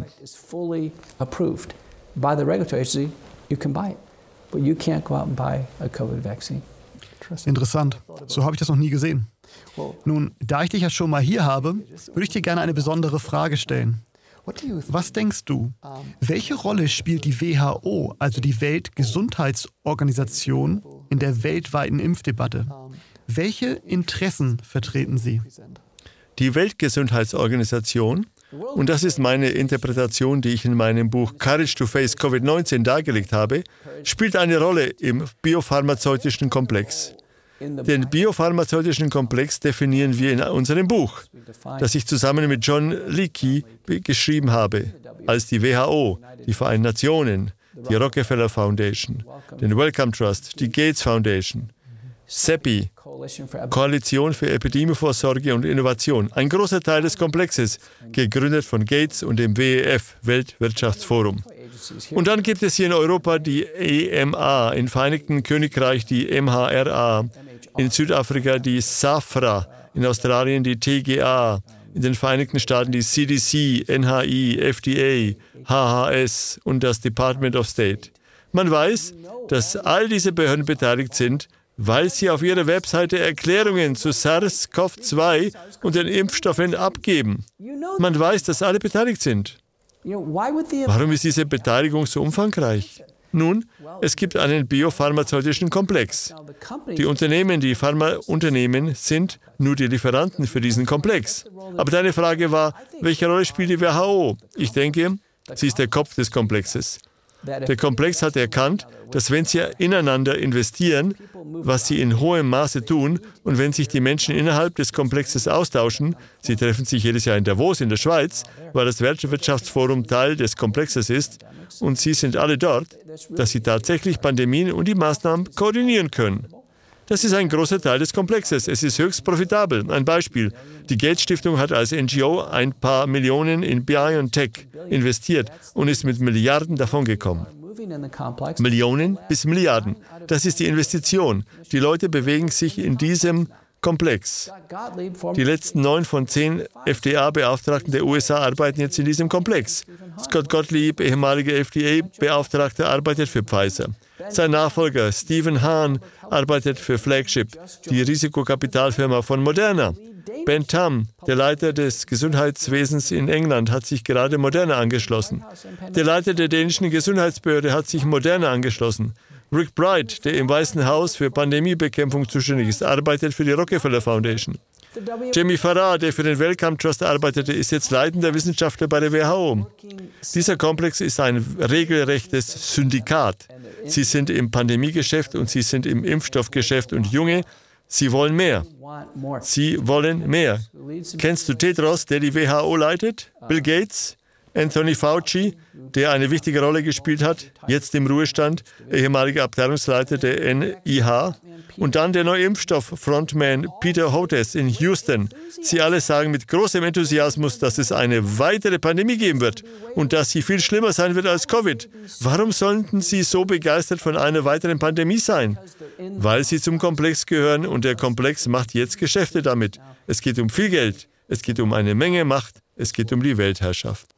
Interessant. So habe ich das noch nie gesehen. Nun, da ich dich ja schon mal hier habe, würde ich dir gerne eine besondere Frage stellen. Was denkst du, welche Rolle spielt die W H O, also die Weltgesundheitsorganisation, in der weltweiten Impfdebatte? Welche Interessen vertreten sie? Die Weltgesundheitsorganisation, und das ist meine Interpretation, die ich in meinem Buch Courage to Face Covid neunzehn dargelegt habe, spielt eine Rolle im biopharmazeutischen Komplex. Den biopharmazeutischen Komplex definieren wir in unserem Buch, das ich zusammen mit John Leakey geschrieben habe, als die W H O, die Vereinten Nationen, die Rockefeller Foundation, den Wellcome Trust, die Gates Foundation, CEPI, Koalition für Epidemievorsorge und Innovation, ein großer Teil des Komplexes, gegründet von Gates und dem W E F, Weltwirtschaftsforum. Und dann gibt es hier in Europa die E M A, im Vereinigten Königreich die M H R A, in Südafrika die SAHPRA, in Australien die T G A, in den Vereinigten Staaten die C D C, N H I, F D A, H H S und das Department of State. Man weiß, dass all diese Behörden beteiligt sind, weil sie auf ihrer Webseite Erklärungen zu SARS CoV zwei und den Impfstoffen abgeben. Man weiß, dass alle beteiligt sind. Warum ist diese Beteiligung so umfangreich? Nun, es gibt einen biopharmazeutischen Komplex. Die Unternehmen, die Pharmaunternehmen, sind nur die Lieferanten für diesen Komplex. Aber deine Frage war, welche Rolle spielt die W H O? Ich denke, sie ist der Kopf des Komplexes. Der Komplex hat erkannt, dass wenn sie ineinander investieren, was sie in hohem Maße tun, und wenn sich die Menschen innerhalb des Komplexes austauschen, sie treffen sich jedes Jahr in Davos in der Schweiz, weil das Weltwirtschaftsforum Teil des Komplexes ist, und sie sind alle dort, dass sie tatsächlich Pandemien und die Maßnahmen koordinieren können. Das ist ein großer Teil des Komplexes. Es ist höchst profitabel. Ein Beispiel. Die Gates Stiftung hat als N G O ein paar Millionen in BioNTech investiert und ist mit Milliarden davongekommen. Millionen bis Milliarden. Das ist die Investition. Die Leute bewegen sich in diesem Komplex. Die letzten neun von zehn F D A-Beauftragten der U S A arbeiten jetzt in diesem Komplex. Scott Gottlieb, ehemaliger F D A-Beauftragter, arbeitet für Pfizer. Sein Nachfolger Stephen Hahn arbeitet für Flagship, die Risikokapitalfirma von Moderna. Ben Tam, der Leiter des Gesundheitswesens in England, hat sich gerade Moderna angeschlossen. Der Leiter der dänischen Gesundheitsbehörde hat sich Moderna angeschlossen. Rick Bright, der im Weißen Haus für Pandemiebekämpfung zuständig ist, arbeitet für die Rockefeller Foundation. Jamie Farrar, der für den Wellcome Trust arbeitete, ist jetzt leitender Wissenschaftler bei der W H O. Dieser Komplex ist ein regelrechtes Syndikat. Sie sind im Pandemiegeschäft und sie sind im Impfstoffgeschäft und Junge, sie wollen mehr. Sie wollen mehr. Kennst du Tedros, der die W H O leitet? Bill Gates? Anthony Fauci, der eine wichtige Rolle gespielt hat, jetzt im Ruhestand, ehemaliger Abteilungsleiter der N I H? Und dann der neue Impfstoff, Frontman Peter Hotez in Houston. Sie alle sagen mit großem Enthusiasmus, dass es eine weitere Pandemie geben wird und dass sie viel schlimmer sein wird als Covid. Warum sollten Sie so begeistert von einer weiteren Pandemie sein? Weil sie zum Komplex gehören und der Komplex macht jetzt Geschäfte damit. Es geht um viel Geld, es geht um eine Menge Macht, es geht um die Weltherrschaft.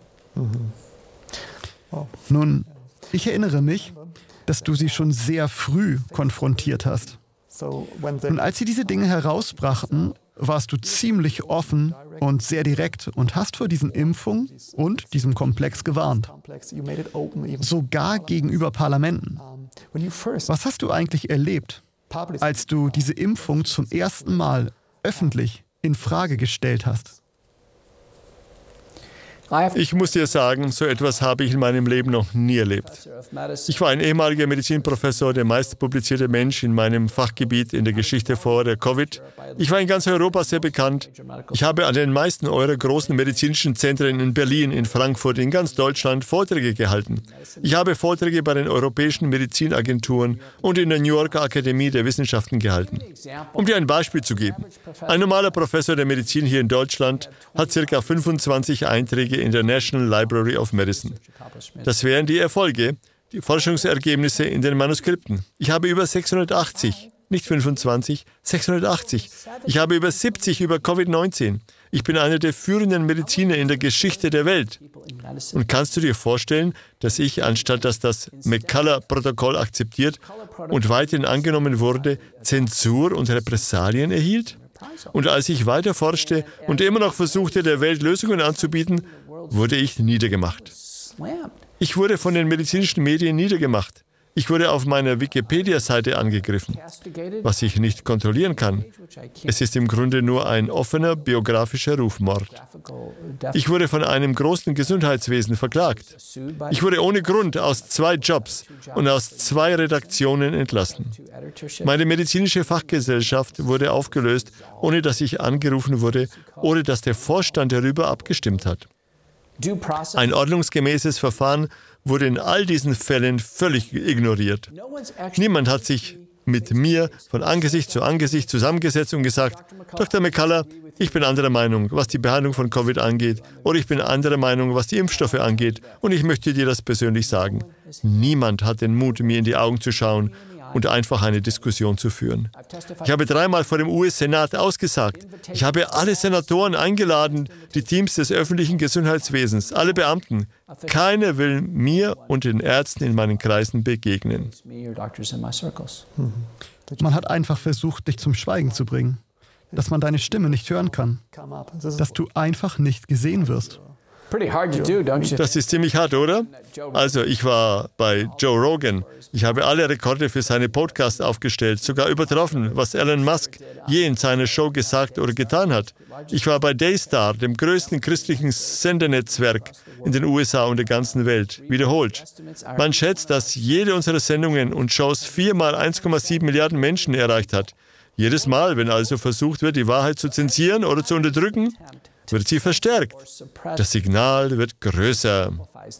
Nun, ich erinnere mich, dass du sie schon sehr früh konfrontiert hast. Und als sie diese Dinge herausbrachten, warst du ziemlich offen und sehr direkt und hast vor diesen Impfungen und diesem Komplex gewarnt. Sogar gegenüber Parlamenten. Was hast du eigentlich erlebt, als du diese Impfung zum ersten Mal öffentlich in Frage gestellt hast? Ich muss dir sagen, so etwas habe ich in meinem Leben noch nie erlebt. Ich war ein ehemaliger Medizinprofessor, der meist publizierte Mensch in meinem Fachgebiet in der Geschichte vor der Covid. Ich war in ganz Europa sehr bekannt. Ich habe an den meisten eurer großen medizinischen Zentren in Berlin, in Frankfurt, in ganz Deutschland Vorträge gehalten. Ich habe Vorträge bei den europäischen Medizinagenturen und in der New Yorker Akademie der Wissenschaften gehalten. Um dir ein Beispiel zu geben. Ein normaler Professor der Medizin hier in Deutschland hat ca. fünfundzwanzig Einträge in der National Library of Medicine. Das wären die Erfolge, die Forschungsergebnisse in den Manuskripten. Ich habe über sechshundertachtzig, nicht fünfundzwanzig, sechshundertachtzig. Ich habe über siebzig über Covid neunzehn. Ich bin einer der führenden Mediziner in der Geschichte der Welt. Und kannst du dir vorstellen, dass ich, anstatt dass das McCullough-Protokoll akzeptiert und weiterhin angenommen wurde, Zensur und Repressalien erhielt? Und als ich weiter forschte und immer noch versuchte, der Welt Lösungen anzubieten, wurde ich niedergemacht. Ich wurde von den medizinischen Medien niedergemacht. Ich wurde auf meiner Wikipedia-Seite angegriffen, was ich nicht kontrollieren kann. Es ist im Grunde nur ein offener biografischer Rufmord. Ich wurde von einem großen Gesundheitswesen verklagt. Ich wurde ohne Grund aus zwei Jobs und aus zwei Redaktionen entlassen. Meine medizinische Fachgesellschaft wurde aufgelöst, ohne dass ich angerufen wurde, ohne dass der Vorstand darüber abgestimmt hat. Ein ordnungsgemäßes Verfahren wurde in all diesen Fällen völlig ignoriert. Niemand hat sich mit mir von Angesicht zu Angesicht zusammengesetzt und gesagt, Doktor McCullough, ich bin anderer Meinung, was die Behandlung von Covid angeht, oder ich bin anderer Meinung, was die Impfstoffe angeht, und ich möchte dir das persönlich sagen. Niemand hat den Mut, mir in die Augen zu schauen und einfach eine Diskussion zu führen. Ich habe dreimal vor dem U S-Senat ausgesagt. Ich habe alle Senatoren eingeladen, die Teams des öffentlichen Gesundheitswesens, alle Beamten. Keiner will mir und den Ärzten in meinen Kreisen begegnen. Man hat einfach versucht, dich zum Schweigen zu bringen. Dass man deine Stimme nicht hören kann. Dass du einfach nicht gesehen wirst. Das ist ziemlich hart, oder? Also, ich war bei Joe Rogan. Ich habe alle Rekorde für seine Podcasts aufgestellt, sogar übertroffen, was Elon Musk je in seiner Show gesagt oder getan hat. Ich war bei Daystar, dem größten christlichen Sendernetzwerk in den U S A und der ganzen Welt. Wiederholt. Man schätzt, dass jede unserer Sendungen und Shows viermal eins Komma sieben Milliarden Menschen erreicht hat. Jedes Mal, wenn also versucht wird, die Wahrheit zu zensieren oder zu unterdrücken, wird sie verstärkt. Das Signal wird größer.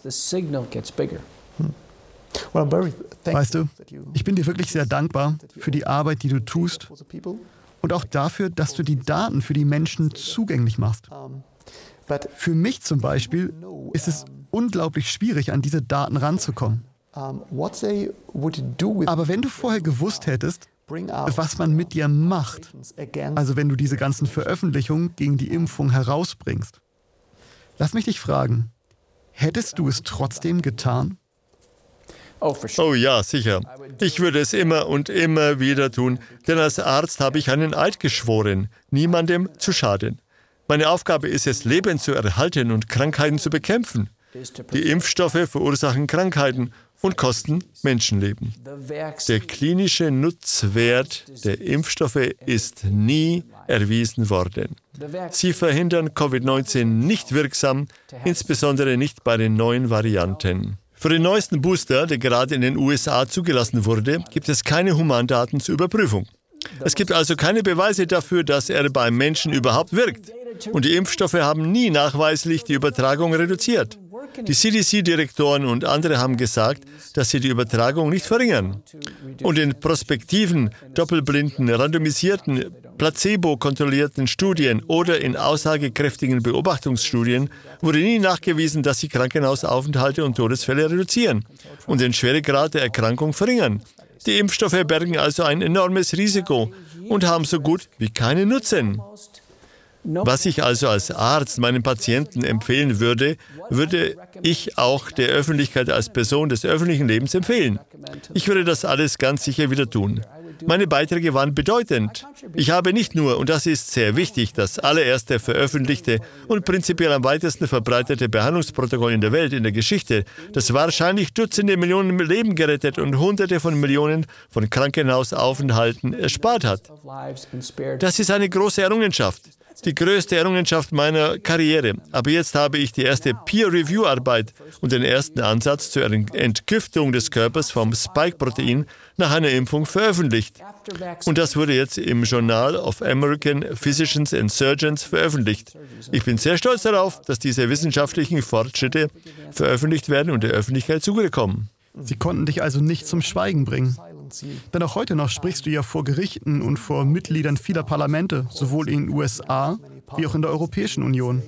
Weißt du, ich bin dir wirklich sehr dankbar für die Arbeit, die du tust und auch dafür, dass du die Daten für die Menschen zugänglich machst. Für mich zum Beispiel ist es unglaublich schwierig, an diese Daten ranzukommen. Aber wenn du vorher gewusst hättest, was man mit dir macht, also wenn du diese ganzen Veröffentlichungen gegen die Impfung herausbringst. Lass mich dich fragen, hättest du es trotzdem getan? Oh ja, sicher. Ich würde es immer und immer wieder tun, denn als Arzt habe ich einen Eid geschworen, niemandem zu schaden. Meine Aufgabe ist es, Leben zu erhalten und Krankheiten zu bekämpfen. Die Impfstoffe verursachen Krankheiten und kosten Menschenleben. Der klinische Nutzwert der Impfstoffe ist nie erwiesen worden. Sie verhindern Covid neunzehn nicht wirksam, insbesondere nicht bei den neuen Varianten. Für den neuesten Booster, der gerade in den U S A zugelassen wurde, gibt es keine Humandaten zur Überprüfung. Es gibt also keine Beweise dafür, dass er beim Menschen überhaupt wirkt. Und die Impfstoffe haben nie nachweislich die Übertragung reduziert. Die C D C-Direktoren und andere haben gesagt, dass sie die Übertragung nicht verringern. Und in prospektiven, doppelblinden, randomisierten, placebo-kontrollierten Studien oder in aussagekräftigen Beobachtungsstudien wurde nie nachgewiesen, dass sie Krankenhausaufenthalte und Todesfälle reduzieren und den Schweregrad der Erkrankung verringern. Die Impfstoffe bergen also ein enormes Risiko und haben so gut wie keinen Nutzen. Was ich also als Arzt meinen Patienten empfehlen würde, würde ich auch der Öffentlichkeit als Person des öffentlichen Lebens empfehlen. Ich würde das alles ganz sicher wieder tun. Meine Beiträge waren bedeutend. Ich habe nicht nur, und das ist sehr wichtig, das allererste veröffentlichte und prinzipiell am weitesten verbreitete Behandlungsprotokoll in der Welt, in der Geschichte, das wahrscheinlich Dutzende Millionen Leben gerettet und Hunderte von Millionen von Krankenhausaufenthalten erspart hat. Das ist eine große Errungenschaft. Die größte Errungenschaft meiner Karriere. Aber jetzt habe ich die erste Peer-Review-Arbeit und den ersten Ansatz zur Entgiftung des Körpers vom Spike-Protein nach einer Impfung veröffentlicht. Und das wurde jetzt im Journal of American Physicians and Surgeons veröffentlicht. Ich bin sehr stolz darauf, dass diese wissenschaftlichen Fortschritte veröffentlicht werden und der Öffentlichkeit zugutekommen. Sie konnten dich also nicht zum Schweigen bringen. Denn auch heute noch sprichst du ja vor Gerichten und vor Mitgliedern vieler Parlamente, sowohl in den U S A wie auch in der Europäischen Union.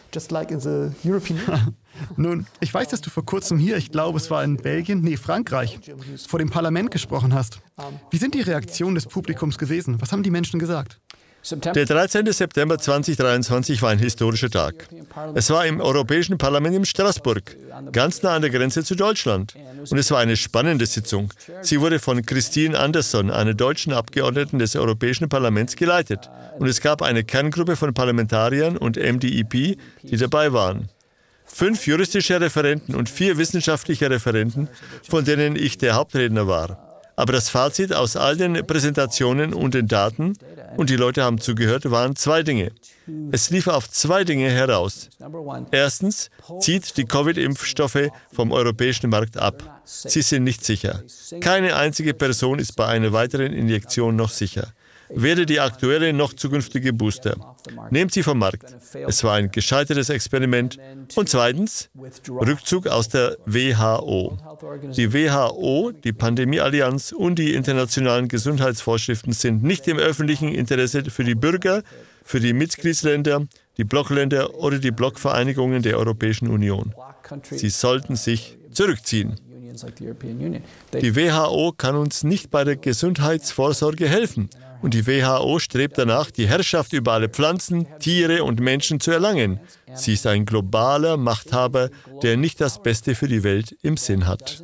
Nun, ich weiß, dass du vor kurzem hier, ich glaube, es war in Belgien, nee, Frankreich, vor dem Parlament gesprochen hast. Wie sind die Reaktionen des Publikums gewesen? Was haben die Menschen gesagt? Der dreizehnte September zweitausenddreiundzwanzig war ein historischer Tag. Es war im Europäischen Parlament in Straßburg, ganz nah an der Grenze zu Deutschland. Und es war eine spannende Sitzung. Sie wurde von Christine Anderson, einer deutschen Abgeordneten des Europäischen Parlaments, geleitet. Und es gab eine Kerngruppe von Parlamentariern und M D E P, die dabei waren. Fünf juristische Referenten und vier wissenschaftliche Referenten, von denen ich der Hauptredner war. Aber das Fazit aus all den Präsentationen und den Daten, und die Leute haben zugehört, waren zwei Dinge. Es lief auf zwei Dinge heraus. Erstens zieht die Covid-Impfstoffe vom europäischen Markt ab. Sie sind nicht sicher. Keine einzige Person ist bei einer weiteren Injektion noch sicher. Weder die aktuelle noch zukünftige Booster. Nehmt sie vom Markt. Es war ein gescheitertes Experiment. Und zweitens, Rückzug aus der W H O. Die W H O, die Pandemieallianz und die internationalen Gesundheitsvorschriften sind nicht im öffentlichen Interesse für die Bürger, für die Mitgliedsländer, die Blockländer oder die Blockvereinigungen der Europäischen Union. Sie sollten sich zurückziehen. Die W H O kann uns nicht bei der Gesundheitsvorsorge helfen. Und die W H O strebt danach, die Herrschaft über alle Pflanzen, Tiere und Menschen zu erlangen. Sie ist ein globaler Machthaber, der nicht das Beste für die Welt im Sinn hat.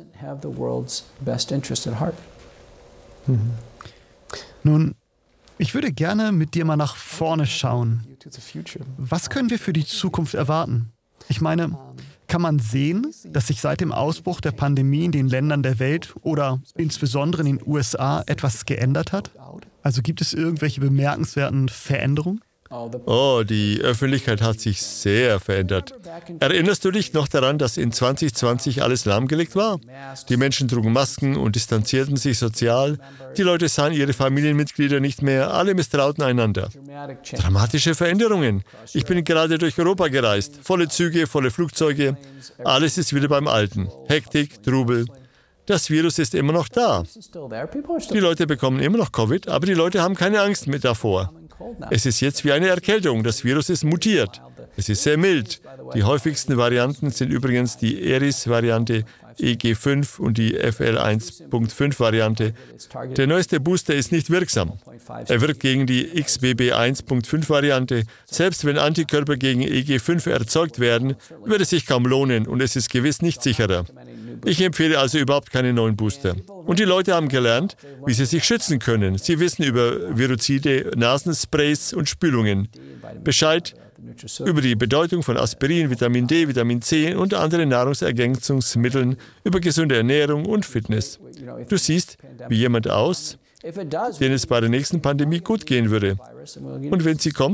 Nun, ich würde gerne mit dir mal nach vorne schauen. Was können wir für die Zukunft erwarten? Ich meine, kann man sehen, dass sich seit dem Ausbruch der Pandemie in den Ländern der Welt oder insbesondere in den U S A etwas geändert hat? Also gibt es irgendwelche bemerkenswerten Veränderungen? Oh, die Öffentlichkeit hat sich sehr verändert. Erinnerst du dich noch daran, dass in zwanzig zwanzig alles lahmgelegt war? Die Menschen trugen Masken und distanzierten sich sozial. Die Leute sahen ihre Familienmitglieder nicht mehr. Alle misstrauten einander. Dramatische Veränderungen. Ich bin gerade durch Europa gereist. Volle Züge, volle Flugzeuge. Alles ist wieder beim Alten. Hektik, Trubel. Das Virus ist immer noch da. Die Leute bekommen immer noch Covid, aber die Leute haben keine Angst mehr davor. Es ist jetzt wie eine Erkältung. Das Virus ist mutiert. Es ist sehr mild. Die häufigsten Varianten sind übrigens die Eris-Variante E G fünf und die F L eins Punkt fünf Variante. Der neueste Booster ist nicht wirksam. Er wirkt gegen die X B B eins Punkt fünf Variante. Selbst wenn Antikörper gegen E G fünf erzeugt werden, wird es sich kaum lohnen und es ist gewiss nicht sicherer. Ich empfehle also überhaupt keine neuen Booster. Und die Leute haben gelernt, wie sie sich schützen können. Sie wissen über Viruzide, Nasensprays und Spülungen Bescheid, über die Bedeutung von Aspirin, Vitamin D, Vitamin C und anderen Nahrungsergänzungsmitteln, über gesunde Ernährung und Fitness. Du siehst wie jemand aus, dem es bei der nächsten Pandemie gut gehen würde. Und wenn sie kommt,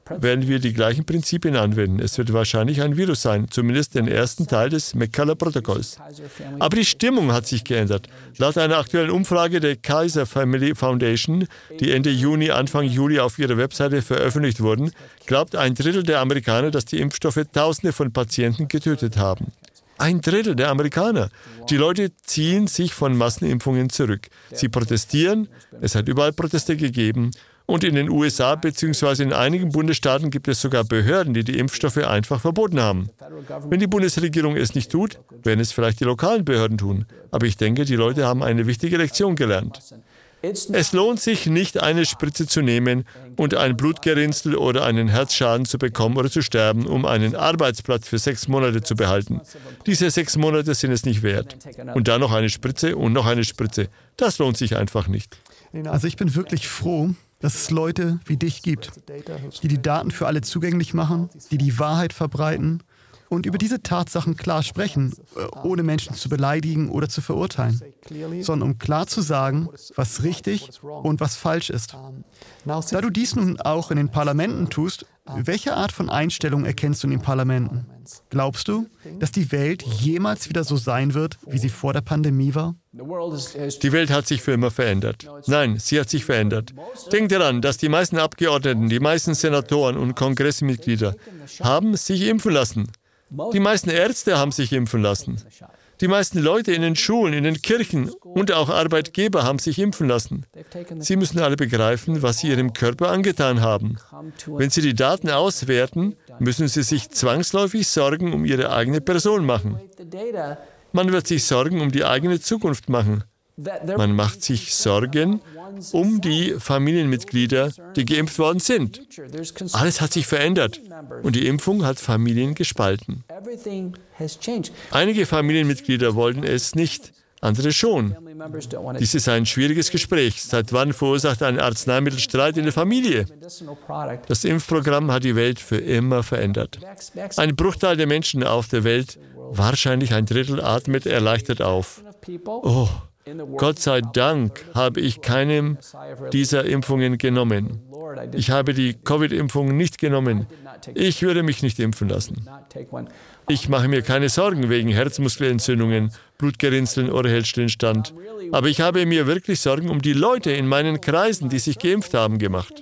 werden wir die gleichen Prinzipien anwenden. Es wird wahrscheinlich ein Virus sein, zumindest den ersten Teil des McCullough-Protokolls. Aber die Stimmung hat sich geändert. Laut einer aktuellen Umfrage der Kaiser Family Foundation, die Ende Juni, Anfang Juli auf ihrer Webseite veröffentlicht wurden, glaubt ein Drittel der Amerikaner, dass die Impfstoffe Tausende von Patienten getötet haben. Ein Drittel der Amerikaner. Die Leute ziehen sich von Massenimpfungen zurück. Sie protestieren. Es hat überall Proteste gegeben. Und in den U S A bzw. in einigen Bundesstaaten gibt es sogar Behörden, die die Impfstoffe einfach verboten haben. Wenn die Bundesregierung es nicht tut, werden es vielleicht die lokalen Behörden tun. Aber ich denke, die Leute haben eine wichtige Lektion gelernt. Es lohnt sich nicht, eine Spritze zu nehmen und ein Blutgerinnsel oder einen Herzschaden zu bekommen oder zu sterben, um einen Arbeitsplatz für sechs Monate zu behalten. Diese sechs Monate sind es nicht wert. Und dann noch eine Spritze und noch eine Spritze. Das lohnt sich einfach nicht. Also ich bin wirklich froh, dass es Leute wie dich gibt, die die Daten für alle zugänglich machen, die die Wahrheit verbreiten und über diese Tatsachen klar sprechen, ohne Menschen zu beleidigen oder zu verurteilen, sondern um klar zu sagen, was richtig und was falsch ist. Da du dies nun auch in den Parlamenten tust, welche Art von Einstellung erkennst du in den Parlamenten? Glaubst du, dass die Welt jemals wieder so sein wird, wie sie vor der Pandemie war? Die Welt hat sich für immer verändert. Nein, sie hat sich verändert. Denk daran, dass die meisten Abgeordneten, die meisten Senatoren und Kongressmitglieder haben sich impfen lassen. Die meisten Ärzte haben sich impfen lassen. Die meisten Leute in den Schulen, in den Kirchen und auch Arbeitgeber haben sich impfen lassen. Sie müssen alle begreifen, was sie ihrem Körper angetan haben. Wenn sie die Daten auswerten, müssen sie sich zwangsläufig Sorgen um ihre eigene Person machen. Man wird sich Sorgen um die eigene Zukunft machen. Man macht sich Sorgen um die Familienmitglieder, die geimpft worden sind. Alles hat sich verändert und die Impfung hat Familien gespalten. Einige Familienmitglieder wollten es nicht, andere schon. Dies ist ein schwieriges Gespräch. Seit wann verursacht ein Arzneimittel Streit in der Familie? Das Impfprogramm hat die Welt für immer verändert. Ein Bruchteil der Menschen auf der Welt, wahrscheinlich ein Drittel, atmet erleichtert auf. Oh, Gott sei Dank habe ich keine dieser Impfungen genommen. Ich habe die Covid-Impfung nicht genommen. Ich würde mich nicht impfen lassen. Ich mache mir keine Sorgen wegen Herzmuskelentzündungen, Blutgerinnseln oder Herzstillstand. Aber ich habe mir wirklich Sorgen um die Leute in meinen Kreisen, die sich geimpft haben, gemacht.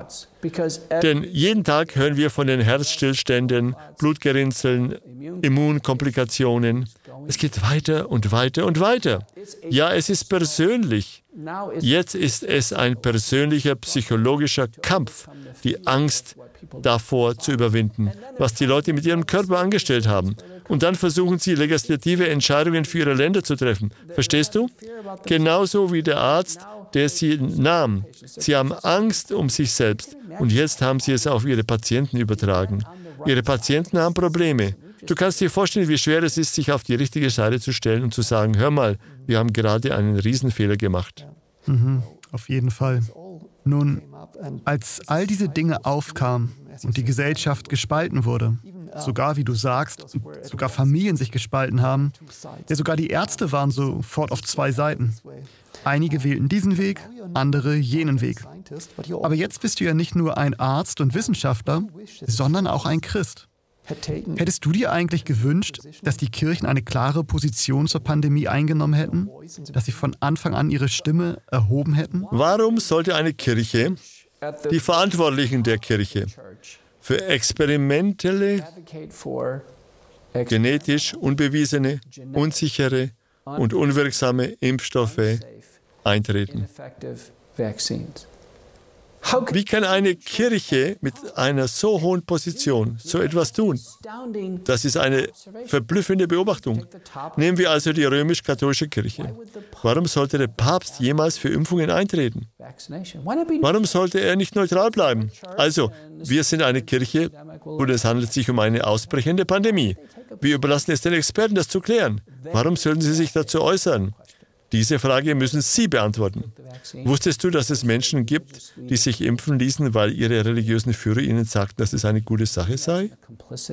Denn jeden Tag hören wir von den Herzstillständen, Blutgerinnseln, Immunkomplikationen. Es geht weiter und weiter und weiter. Ja, es ist persönlich. Jetzt ist es ein persönlicher psychologischer Kampf, die Angst davor zu überwinden, was die Leute mit ihrem Körper angestellt haben. Und dann versuchen sie, legislative Entscheidungen für ihre Länder zu treffen. Verstehst du? Genauso wie der Arzt, der sie nahm. Sie haben Angst um sich selbst und jetzt haben sie es auf ihre Patienten übertragen. Ihre Patienten haben Probleme. Du kannst dir vorstellen, wie schwer es ist, sich auf die richtige Seite zu stellen und zu sagen, hör mal, wir haben gerade einen Riesenfehler gemacht. Mhm, auf jeden Fall. Nun, als all diese Dinge aufkamen und die Gesellschaft gespalten wurde, sogar, wie du sagst, sogar Familien sich gespalten haben, ja sogar die Ärzte waren sofort auf zwei Seiten. Einige wählten diesen Weg, andere jenen Weg. Aber jetzt bist du ja nicht nur ein Arzt und Wissenschaftler, sondern auch ein Christ. Hättest du dir eigentlich gewünscht, dass die Kirchen eine klare Position zur Pandemie eingenommen hätten? Dass sie von Anfang an ihre Stimme erhoben hätten? Warum sollte eine Kirche, die Verantwortlichen der Kirche, für experimentelle, genetisch unbewiesene, unsichere und unwirksame Impfstoffe eintreten? Wie kann eine Kirche mit einer so hohen Position so etwas tun? Das ist eine verblüffende Beobachtung. Nehmen wir also die römisch-katholische Kirche. Warum sollte der Papst jemals für Impfungen eintreten? Warum sollte er nicht neutral bleiben? Also, wir sind eine Kirche und es handelt sich um eine ausbrechende Pandemie. Wir überlassen es den Experten, das zu klären. Warum sollten sie sich dazu äußern? Diese Frage müssen Sie beantworten. Wusstest du, dass es Menschen gibt, die sich impfen ließen, weil ihre religiösen Führer ihnen sagten, dass es eine gute Sache sei?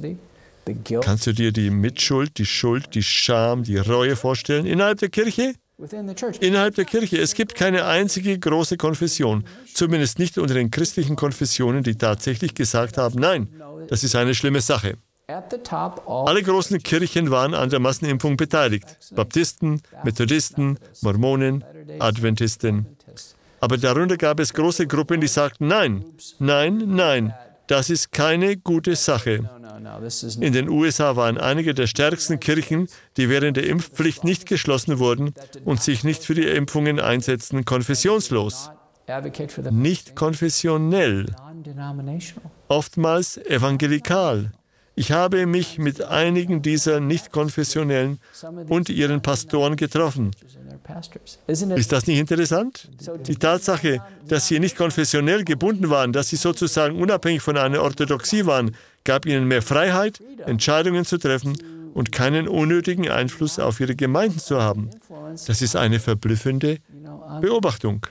Kannst du dir die Mitschuld, die Schuld, die Scham, die Reue vorstellen innerhalb der Kirche? Innerhalb der Kirche. Es gibt keine einzige große Konfession, zumindest nicht unter den christlichen Konfessionen, die tatsächlich gesagt haben, nein, das ist eine schlimme Sache. Alle großen Kirchen waren an der Massenimpfung beteiligt. Baptisten, Methodisten, Mormonen, Adventisten. Aber darunter gab es große Gruppen, die sagten, nein, nein, nein, das ist keine gute Sache. In den U S A waren einige der stärksten Kirchen, die während der Impfpflicht nicht geschlossen wurden und sich nicht für die Impfungen einsetzten, konfessionslos. Nicht konfessionell. Oftmals evangelikal. Ich habe mich mit einigen dieser nicht-konfessionellen und ihren Pastoren getroffen. Ist das nicht interessant? Die Tatsache, dass sie nicht konfessionell gebunden waren, dass sie sozusagen unabhängig von einer Orthodoxie waren, gab ihnen mehr Freiheit, Entscheidungen zu treffen und keinen unnötigen Einfluss auf ihre Gemeinden zu haben. Das ist eine verblüffende Beobachtung.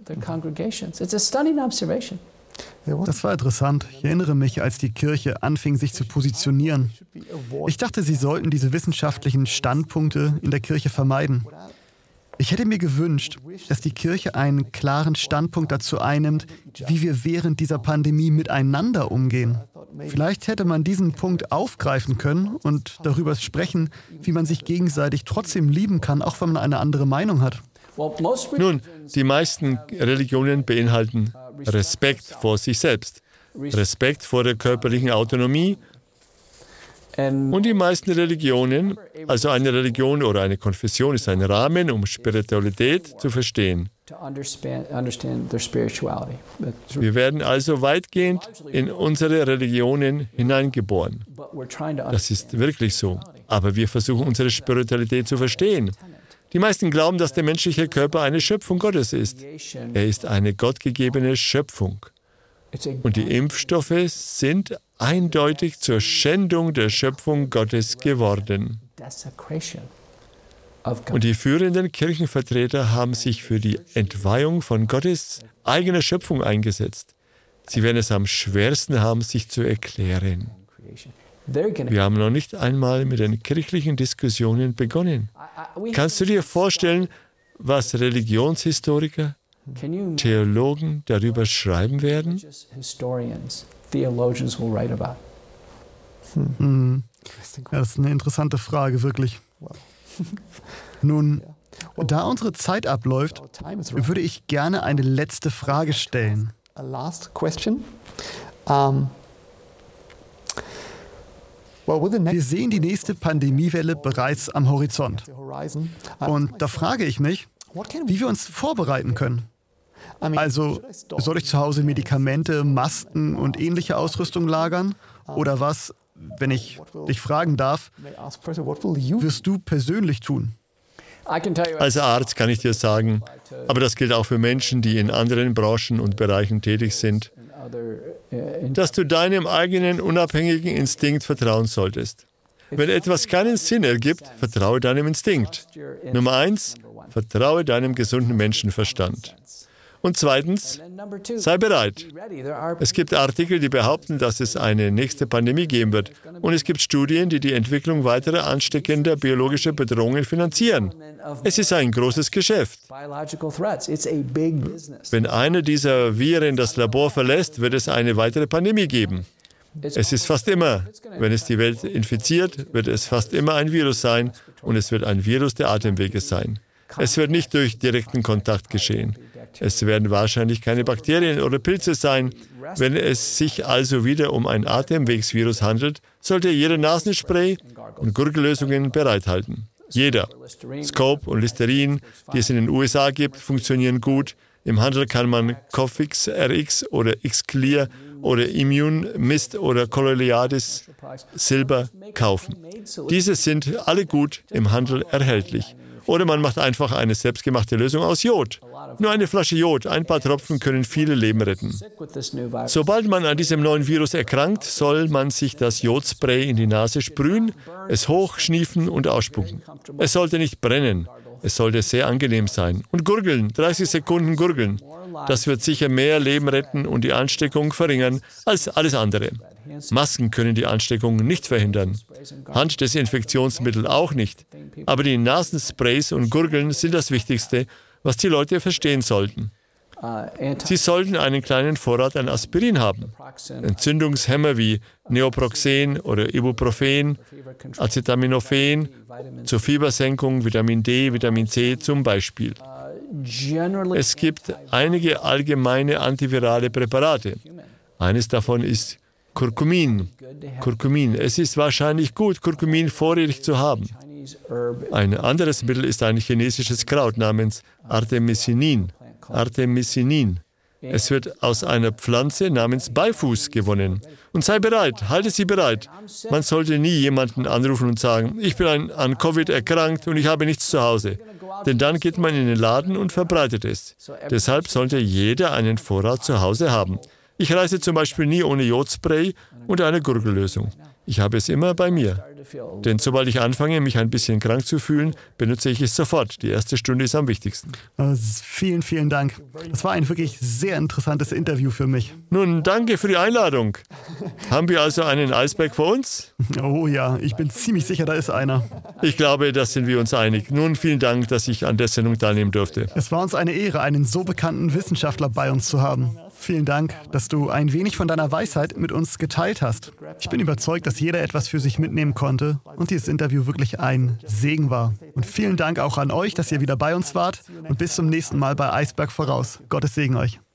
Das war interessant. Ich erinnere mich, als die Kirche anfing, sich zu positionieren. Ich dachte, sie sollten diese wissenschaftlichen Standpunkte in der Kirche vermeiden. Ich hätte mir gewünscht, dass die Kirche einen klaren Standpunkt dazu einnimmt, wie wir während dieser Pandemie miteinander umgehen. Vielleicht hätte man diesen Punkt aufgreifen können und darüber sprechen, wie man sich gegenseitig trotzdem lieben kann, auch wenn man eine andere Meinung hat. Nun, die meisten Religionen beinhalten Respekt vor sich selbst, Respekt vor der körperlichen Autonomie. Und die meisten Religionen, also eine Religion oder eine Konfession, ist ein Rahmen, um Spiritualität zu verstehen. Wir werden also weitgehend in unsere Religionen hineingeboren. Das ist wirklich so. Aber wir versuchen, unsere Spiritualität zu verstehen. Die meisten glauben, dass der menschliche Körper eine Schöpfung Gottes ist. Er ist eine gottgegebene Schöpfung. Und die Impfstoffe sind eindeutig zur Schändung der Schöpfung Gottes geworden. Und die führenden Kirchenvertreter haben sich für die Entweihung von Gottes eigener Schöpfung eingesetzt. Sie werden es am schwersten haben, sich zu erklären. Wir haben noch nicht einmal mit den kirchlichen Diskussionen begonnen. Kannst du dir vorstellen, was Religionshistoriker, Theologen darüber schreiben werden? Hm. Ja, das ist eine interessante Frage, wirklich. Nun, da unsere Zeit abläuft, würde ich gerne eine letzte Frage stellen. Wir sehen die nächste Pandemiewelle bereits am Horizont. Und da frage ich mich, wie wir uns vorbereiten können. Also, soll ich zu Hause Medikamente, Masken und ähnliche Ausrüstung lagern? Oder was, wenn ich dich fragen darf, wirst du persönlich tun? Als Arzt kann ich dir sagen, aber das gilt auch für Menschen, die in anderen Branchen und Bereichen tätig sind, dass du deinem eigenen unabhängigen Instinkt vertrauen solltest. Wenn etwas keinen Sinn ergibt, vertraue deinem Instinkt. Nummer eins, vertraue deinem gesunden Menschenverstand. Und zweitens, sei bereit. Es gibt Artikel, die behaupten, dass es eine nächste Pandemie geben wird. Und es gibt Studien, die die Entwicklung weiterer ansteckender biologischer Bedrohungen finanzieren. Es ist ein großes Geschäft. Wenn einer dieser Viren das Labor verlässt, wird es eine weitere Pandemie geben. Es ist fast immer, wenn es die Welt infiziert, wird es fast immer ein Virus sein und es wird ein Virus der Atemwege sein. Es wird nicht durch direkten Kontakt geschehen. Es werden wahrscheinlich keine Bakterien oder Pilze sein. Wenn es sich also wieder um ein Atemwegsvirus handelt, sollte jeder Nasenspray und Gurgellösungen bereithalten. Jeder. Scope und Listerin, die es in den U S A gibt, funktionieren gut. Im Handel kann man Cofix R X oder X-Clear oder Immune Mist oder Colloidis Silber kaufen. Diese sind alle gut im Handel erhältlich. Oder man macht einfach eine selbstgemachte Lösung aus Jod. Nur eine Flasche Jod, ein paar Tropfen können viele Leben retten. Sobald man an diesem neuen Virus erkrankt, soll man sich das Jodspray in die Nase sprühen, es hochschniefen und ausspucken. Es sollte nicht brennen. Es sollte sehr angenehm sein. Und gurgeln, dreißig Sekunden gurgeln. Das wird sicher mehr Leben retten und die Ansteckung verringern als alles andere. Masken können die Ansteckung nicht verhindern. Handdesinfektionsmittel auch nicht. Aber die Nasensprays und Gurgeln sind das Wichtigste, was die Leute verstehen sollten. Sie sollten einen kleinen Vorrat an Aspirin haben. Entzündungshemmer wie Neoproxen oder Ibuprofen, Acetaminophen, zur Fiebersenkung Vitamin D, Vitamin C zum Beispiel. Es gibt einige allgemeine antivirale Präparate. Eines davon ist Curcumin. Curcumin. Es ist wahrscheinlich gut, Curcumin vorrätig zu haben. Ein anderes Mittel ist ein chinesisches Kraut namens Artemisinin. Artemisinin. Es wird aus einer Pflanze namens Beifuß gewonnen. Und sei bereit, halte sie bereit. Man sollte nie jemanden anrufen und sagen, ich bin an, an Covid erkrankt und ich habe nichts zu Hause. Denn dann geht man in den Laden und verbreitet es. Deshalb sollte jeder einen Vorrat zu Hause haben. Ich reise zum Beispiel nie ohne Jodspray und eine Gurgellösung. Ich habe es immer bei mir. Denn sobald ich anfange, mich ein bisschen krank zu fühlen, benutze ich es sofort. Die erste Stunde ist am wichtigsten. Uh, vielen, vielen Dank. Das war ein wirklich sehr interessantes Interview für mich. Nun, danke für die Einladung. Haben wir also einen Eisberg vor uns? Oh ja, ich bin ziemlich sicher, da ist einer. Ich glaube, da sind wir uns einig. Nun, vielen Dank, dass ich an der Sendung teilnehmen durfte. Es war uns eine Ehre, einen so bekannten Wissenschaftler bei uns zu haben. Vielen Dank, dass du ein wenig von deiner Weisheit mit uns geteilt hast. Ich bin überzeugt, dass jeder etwas für sich mitnehmen konnte und dieses Interview wirklich ein Segen war. Und vielen Dank auch an euch, dass ihr wieder bei uns wart und bis zum nächsten Mal bei Eisberg voraus. Gottes Segen euch.